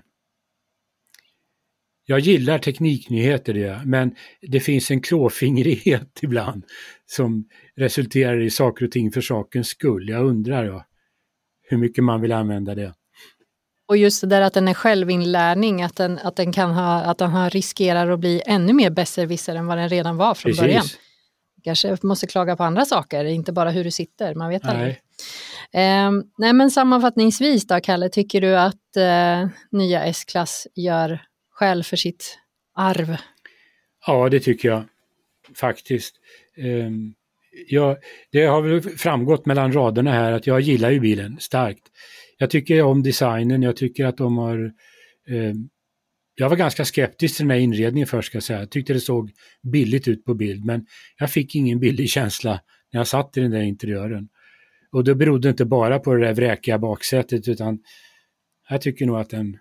jag gillar tekniknyheter, det, men det finns en klåfingrighet ibland som resulterar i saker och ting för sakens skull. Jag undrar ja, hur mycket man vill använda det. Och just det där att den är självinlärning, att den, att den kan ha, att den har riskerar att bli ännu mer besserwisser än vad den redan var från Precis. Början. Kanske måste klaga på andra saker, inte bara hur du sitter, man vet aldrig. Eh, nej men sammanfattningsvis då, Kalle, tycker du att eh, nya S-klass gör skäl för sitt arv? Ja, det tycker jag faktiskt. Eh, jag, det har väl framgått mellan raderna här att jag gillar ju bilen starkt. Jag tycker om designen, jag tycker att de har... Eh, jag var ganska skeptisk till den här inredningen först, ska jag säga. Jag tyckte det såg billigt ut på bild, men jag fick ingen billig känsla när jag satt i den där interiören. Och det berodde inte bara på det där vräkiga baksätet, utan jag tycker nog att den,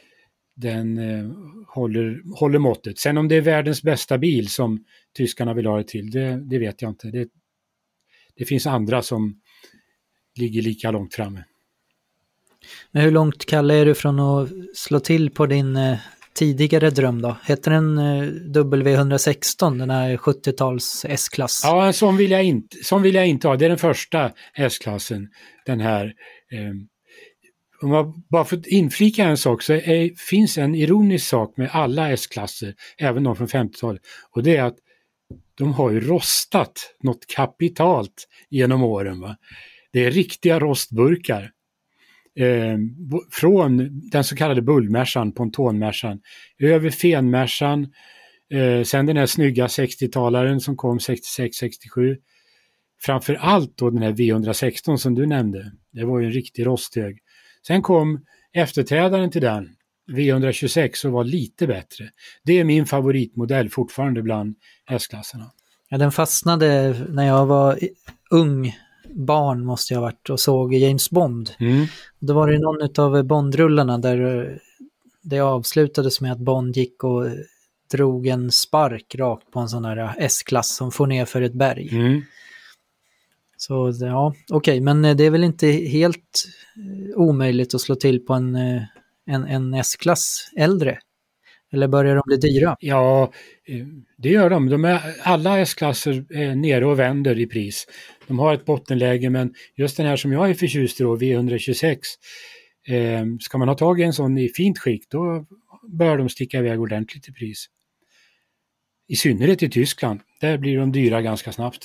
den eh, håller, håller måttet. Sen om det är världens bästa bil som tyskarna vill ha det till, det, det vet jag inte. Det, det finns andra som ligger lika långt framme. Men hur långt, Kalle, är du från att slå till på din eh, tidigare dröm då? Heter den eh, W hundrasexton, den här sjuttio-tals S-klass? Ja, sån vill jag inte, sån vill jag inte ha. Det är den första S-klassen, den här. Eh, om man bara får inflika en sak, så är, finns en ironisk sak med alla S-klasser, även de från femtiotalet. Och det är att de har ju rostat något kapitalt genom åren. Va? Det är riktiga rostburkar. Eh, från den så kallade bullmärsan, pontonmärsan, över fenmärsan, eh, sen den här snygga sextiotalaren som kom sextiosex sextiosju, framför allt då den här V hundrasexton som du nämnde, det var ju en riktig rosthög. Sen kom efterträdaren till den, V hundratjugosex, och var lite bättre. Det är min favoritmodell fortfarande bland S-klasserna. Ja, den fastnade när jag var ung barn, måste jag ha varit, och såg James Bond. Mm. Då var det någon av Bond-rullarna där det avslutades med att Bond gick och drog en spark rakt på en sån här S-klass som får ner för ett berg. Mm. Så ja, okej, okay, men det är väl inte helt omöjligt att slå till på en, en, en S-klass äldre? Eller börjar de bli dyra? Ja, det gör de. de är, alla S-klasser är nere och vänder i pris. De har ett bottenläge, men just den här som jag är förtjust i, V hundratjugosex, eh, ska man ha tag i en sån i fint skick, då bör de sticka iväg ordentligt i pris. I synnerhet i Tyskland. Där blir de dyra ganska snabbt.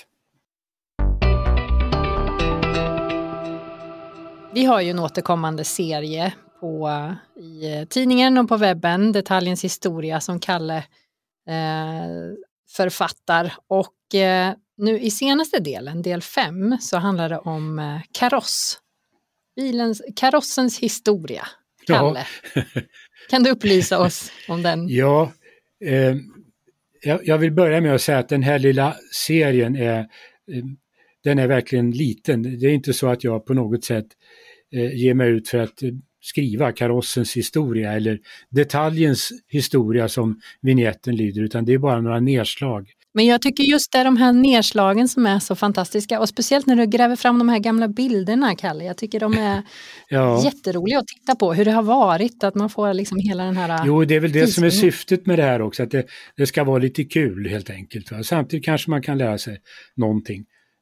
Vi har ju en återkommande serie på, i tidningen och på webben, Detaljens historia, som Kalle eh, författar. Och eh, nu i senaste delen, del fem, så handlar det om eh, kaross. Bilens, karossens historia. Kalle, ja. Kan du upplysa oss om den? Ja, eh, jag, jag vill börja med att säga att den här lilla serien är, eh, den är verkligen liten. Det är inte så att jag på något sätt eh, ger mig ut för att eh, skriva karossens historia eller detaljens historia som vignetten lyder, utan det är bara några nedslag. Men jag tycker just det är de här nedslagen som är så fantastiska, och speciellt när du gräver fram de här gamla bilderna, Kalle. Jag tycker de är ja. jätteroliga att titta på, hur det har varit, att man får liksom hela den här... Jo, det är väl det visningen. Som är syftet med det här också, att det, det ska vara lite kul helt enkelt. Va? Samtidigt kanske man kan lära sig någonting.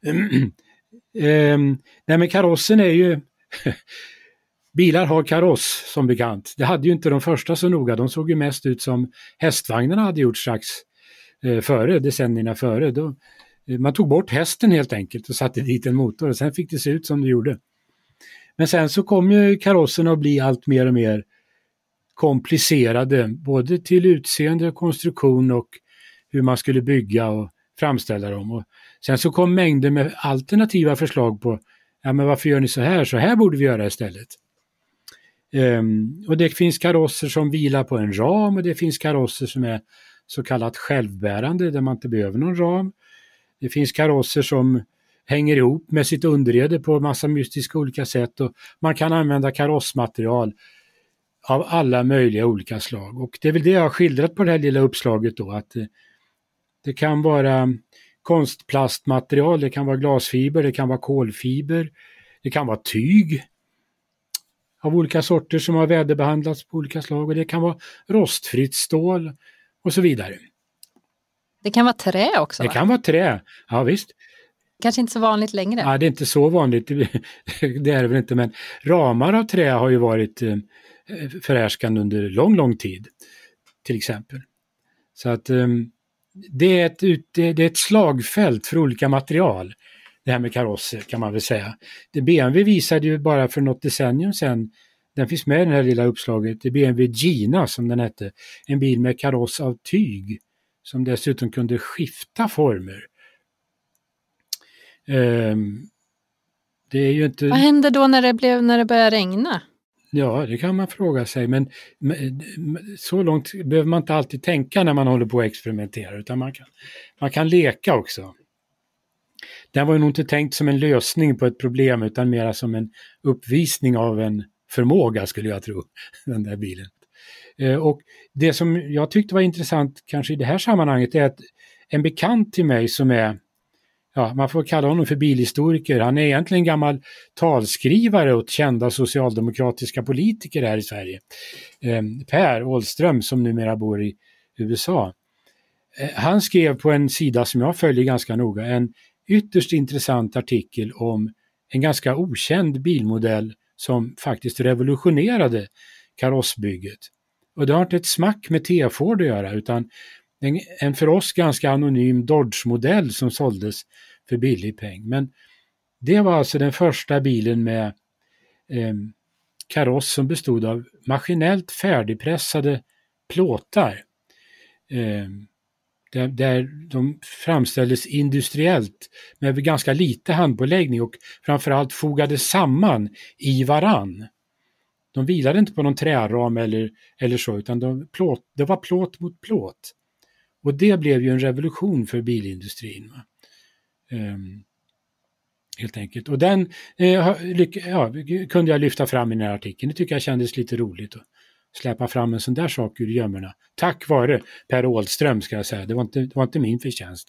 ehm, nej men karossen är ju... Bilar har kaross som bekant. Det hade ju inte de första så noga. De såg ju mest ut som hästvagnarna hade gjort strax eh, före, decennierna före. Då, eh, man tog bort hästen helt enkelt och satte dit en motor, och sen fick det se ut som det gjorde. Men sen så kom ju karosserna att bli allt mer och mer komplicerade, både till utseende, konstruktion och hur man skulle bygga och framställa dem. Och sen så kom mängder med alternativa förslag på, ja men varför gör ni så här? Så här borde vi göra istället. Um, och det finns karosser som vilar på en ram och det finns karosser som är så kallat självbärande där man inte behöver någon ram. Det finns karosser som hänger ihop med sitt underrede på massa mystiska olika sätt och man kan använda karossmaterial av alla möjliga olika slag. Och det är väl det jag har skildrat på det här lilla uppslaget då, att det, det kan vara konstplastmaterial, det kan vara glasfiber, det kan vara kolfiber, det kan vara tyg av olika sorter som har väderbehandlats på olika slag och det kan vara rostfritt stål och så vidare. Det kan vara trä också, Det va? kan vara trä, ja visst. Kanske inte så vanligt längre. Ja, det är inte så vanligt, det är det väl inte, men ramar av trä har ju varit eh, förhärskande under lång, lång tid, till exempel. Så att eh, det, är ett, det, det är ett slagfält för olika material, det här med karosser kan man väl säga. Det B M W visade ju bara för något decennium sedan, den finns med i det här lilla uppslaget, det B M W Gina som den hette, en bil med kaross av tyg som dessutom kunde skifta former. Um, det är ju inte... Vad hände då när det, blev, när det började regna? Ja, det kan man fråga sig, men så långt behöver man inte alltid tänka när man håller på att experimentera, utan man kan, man kan leka också. Det var ju nog inte tänkt som en lösning på ett problem utan mer som en uppvisning av en förmåga, skulle jag tro, den där bilen. Och det som jag tyckte var intressant kanske i det här sammanhanget är att en bekant till mig som är, ja, man får kalla honom för bilhistoriker, han är egentligen en gammal talskrivare åt kända socialdemokratiska politiker här i Sverige. Per Åhlström som numera bor i U S A. Han skrev på en sida som jag följer ganska noga en ytterst intressant artikel om en ganska okänd bilmodell som faktiskt revolutionerade karossbygget. Och det har inte ett smack med T-Ford att göra utan en, en för oss ganska anonym Dodge-modell som såldes för billig peng. Men det var alltså den första bilen med eh, kaross som bestod av maskinellt färdigpressade plåtar. Eh, där, där de framställdes industriellt med ganska lite handpåläggning och framförallt fogades samman i varann. De vilade inte på någon träram eller, eller så utan de plåt, det var plåt mot plåt. Och det blev ju en revolution för bilindustrin. Va? Um, helt enkelt. Och den eh, ja, kunde jag lyfta fram i den här artikeln. Det tycker jag kändes lite roligt att släppa fram en sån där sak ur gömmorna. Tack vare Per Åhlström ska jag säga. Det var inte, det var inte min förtjänst.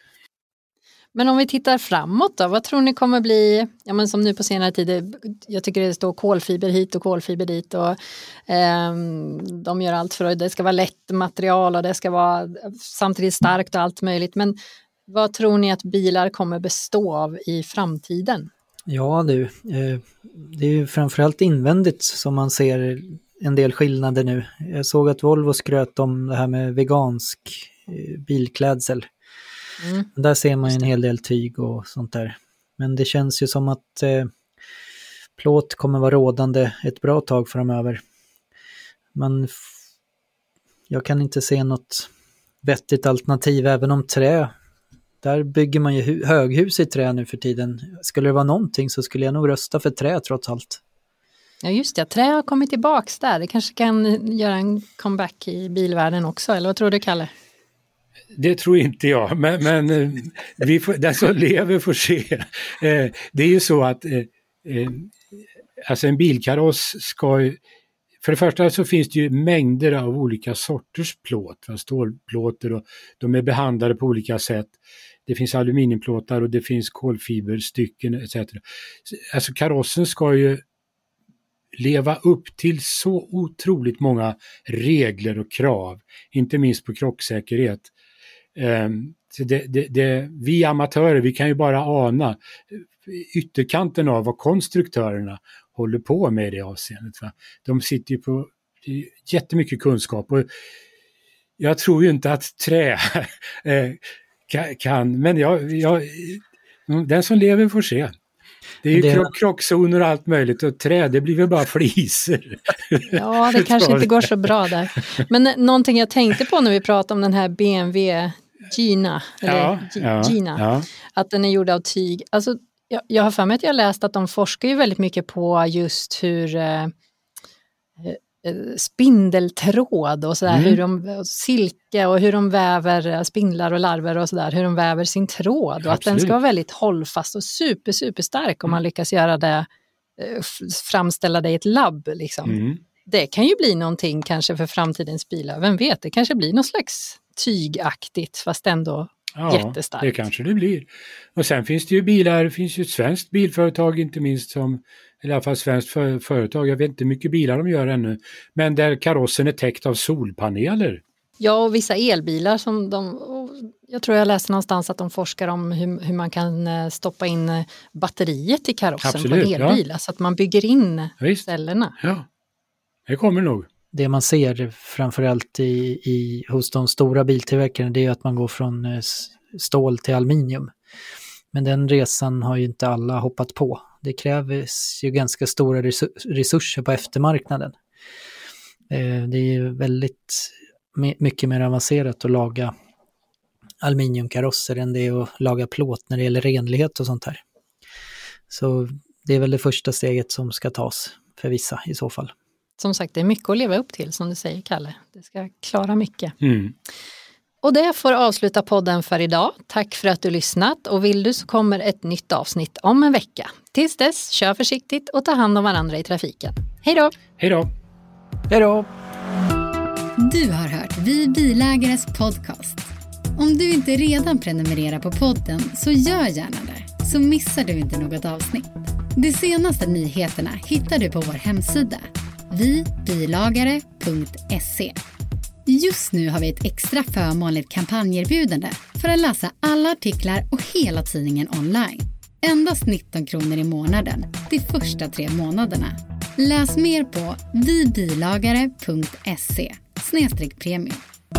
Men om vi tittar framåt då, vad tror ni kommer bli, ja men som nu på senare tid, jag tycker det står kolfiber hit och kolfiber dit och eh, de gör allt för att det ska vara lätt material och det ska vara samtidigt starkt och allt möjligt. Men vad tror ni att bilar kommer bestå av i framtiden? Ja du, eh, det är ju framförallt invändigt som man ser en del skillnader nu. Jag såg att Volvo skröt om det här med vegansk eh, bilklädsel. Mm. Där ser man en hel del tyg och sånt där. Men det känns ju som att eh, plåt kommer vara rådande ett bra tag framöver. Man f- jag kan inte se något vettigt alternativ även om trä. Där bygger man ju hu- höghus i trä nu för tiden. Skulle det vara någonting så skulle jag nog rösta för trä trots allt. Ja just det, trä har kommit tillbaks där. Det kanske kan göra en comeback i bilvärlden också, eller vad tror du, Kalle? Det tror inte jag, men, men vi får, den som lever får se. Eh, det är ju så att eh, eh, alltså en bilkaross ska ju, för det första så finns det ju mängder av olika sorters plåt, stålplåter och de är behandlade på olika sätt. Det finns aluminiumplåtar och det finns kolfiberstycken et cetera. Alltså karossen ska ju leva upp till så otroligt många regler och krav, inte minst på krocksäkerhet. Um, så det, det, det, vi amatörer, vi kan ju bara ana ytterkanten av vad konstruktörerna håller på med i det avseendet. Va? De sitter ju på jättemycket kunskap och jag tror ju inte att trä kan, men jag, jag, den som lever får se. Det är ju det... krock, krockzoner och allt möjligt och trä, det blir väl bara fliser. Ja, det kanske inte går så bra där. Men någonting jag tänkte på när vi pratade om den här B M W Gina, eller ja, ja, Gina, ja. att den är gjord av tyg. Alltså, jag, jag har för mig att jag läst att de forskar ju väldigt mycket på just hur eh, spindeltråd och sådär, mm. hur de, silke och hur de väver spindlar och larver och sådär, hur de väver sin tråd och Absolut. Att den ska vara väldigt hållfast och super, super stark om mm. man lyckas göra det, framställa det i ett labb liksom. Mm. Det kan ju bli någonting kanske för framtidens bilar, vem vet, det kanske blir någon slags tygaktigt fast ändå ja, jättestarkt. Det kanske det blir. Och sen finns det ju bilar, det finns ju ett svenskt bilföretag inte minst som, eller i alla fall svenskt för, företag, jag vet inte hur mycket bilar de gör ännu, men där karossen är täckt av solpaneler. Ja, och vissa elbilar som de, jag tror jag läste någonstans att de forskar om hur, hur man kan stoppa in batteriet i karossen Absolut, på en elbil, ja. Så att man bygger in Visst. cellerna. Ja, det kommer nog. Det man ser framförallt i, i, hos de stora biltillverkarna, det är att man går från stål till aluminium. Men den resan har ju inte alla hoppat på. Det krävs ju ganska stora resurser på eftermarknaden. Det är ju väldigt mycket mer avancerat att laga aluminiumkarosser än det är att laga plåt när det gäller renlighet och sånt här. Så det är väl det första steget som ska tas för vissa i så fall. Som sagt, det är mycket att leva upp till som du säger, Kalle. Det ska klara mycket. Mm. Och det får avsluta podden för idag. Tack för att du lyssnat och vill du så kommer ett nytt avsnitt om en vecka. Tills dess, kör försiktigt och ta hand om varandra i trafiken. Hej då! Hej då! Hej då! Du har hört Vi bilägares podcast. Om du inte redan prenumererar på podden så gör gärna det, så missar du inte något avsnitt. De senaste nyheterna hittar du på vår hemsida vi bilagare punkt se. Just nu har vi ett extra förmånligt kampanjerbjudande för att läsa alla artiklar och hela tidningen online. Endast nitton kronor i månaden, de första tre månaderna. Läs mer på vi bilagare punkt se snedstreck premium.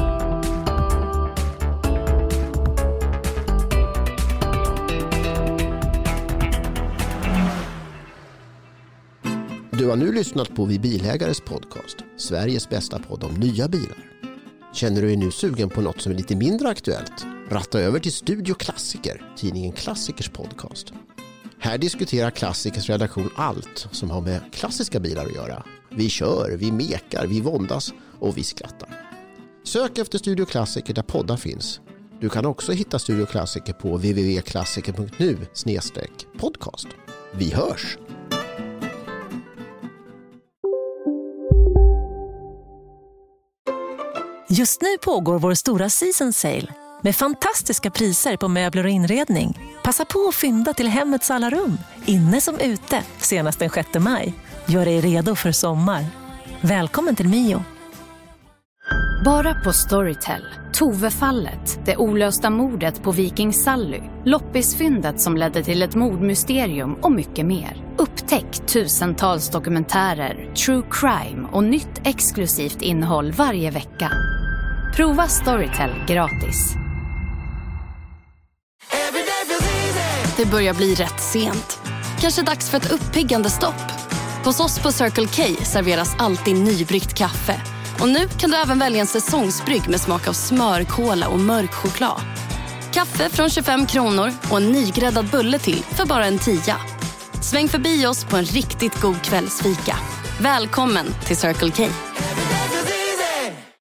Du har nu lyssnat på Vi bilägares podcast, Sveriges bästa podd om nya bilar. Känner du dig nu sugen på något som är lite mindre aktuellt? Ratta över till Studio Klassiker, tidningen Klassikers podcast. Här diskuterar Klassikers redaktion allt som har med klassiska bilar att göra. Vi kör, vi mekar, vi våndas och vi skrattar. Sök efter Studio Klassiker där poddar finns. Du kan också hitta Studio Klassiker på w w w punkt klassiker punkt nu snedstreck podcast. Vi hörs! Just nu pågår vår stora season sale med fantastiska priser på möbler och inredning. Passa på att fynda till hemmets alla rum, inne som ute, senast den sjätte maj. Gör dig redo för sommar. Välkommen till Mio. Bara på Storytel. Tove-fallet, det olösta mordet på Viking Sally, loppisfyndet som ledde till ett mordmysterium och mycket mer. Upptäck tusentals dokumentärer, true crime och nytt exklusivt innehåll varje vecka. Prova Storytel gratis. Det börjar bli rätt sent. Kanske dags för ett uppiggande stopp. Hos oss på Circle K serveras alltid nybryggt kaffe. Och nu kan du även välja en säsongsbrygg med smak av smör, kola och mörk choklad. Kaffe från tjugofem kronor och en nygräddad bulle till för bara en tia. Sväng förbi oss på en riktigt god kvällsfika. Välkommen till Circle K.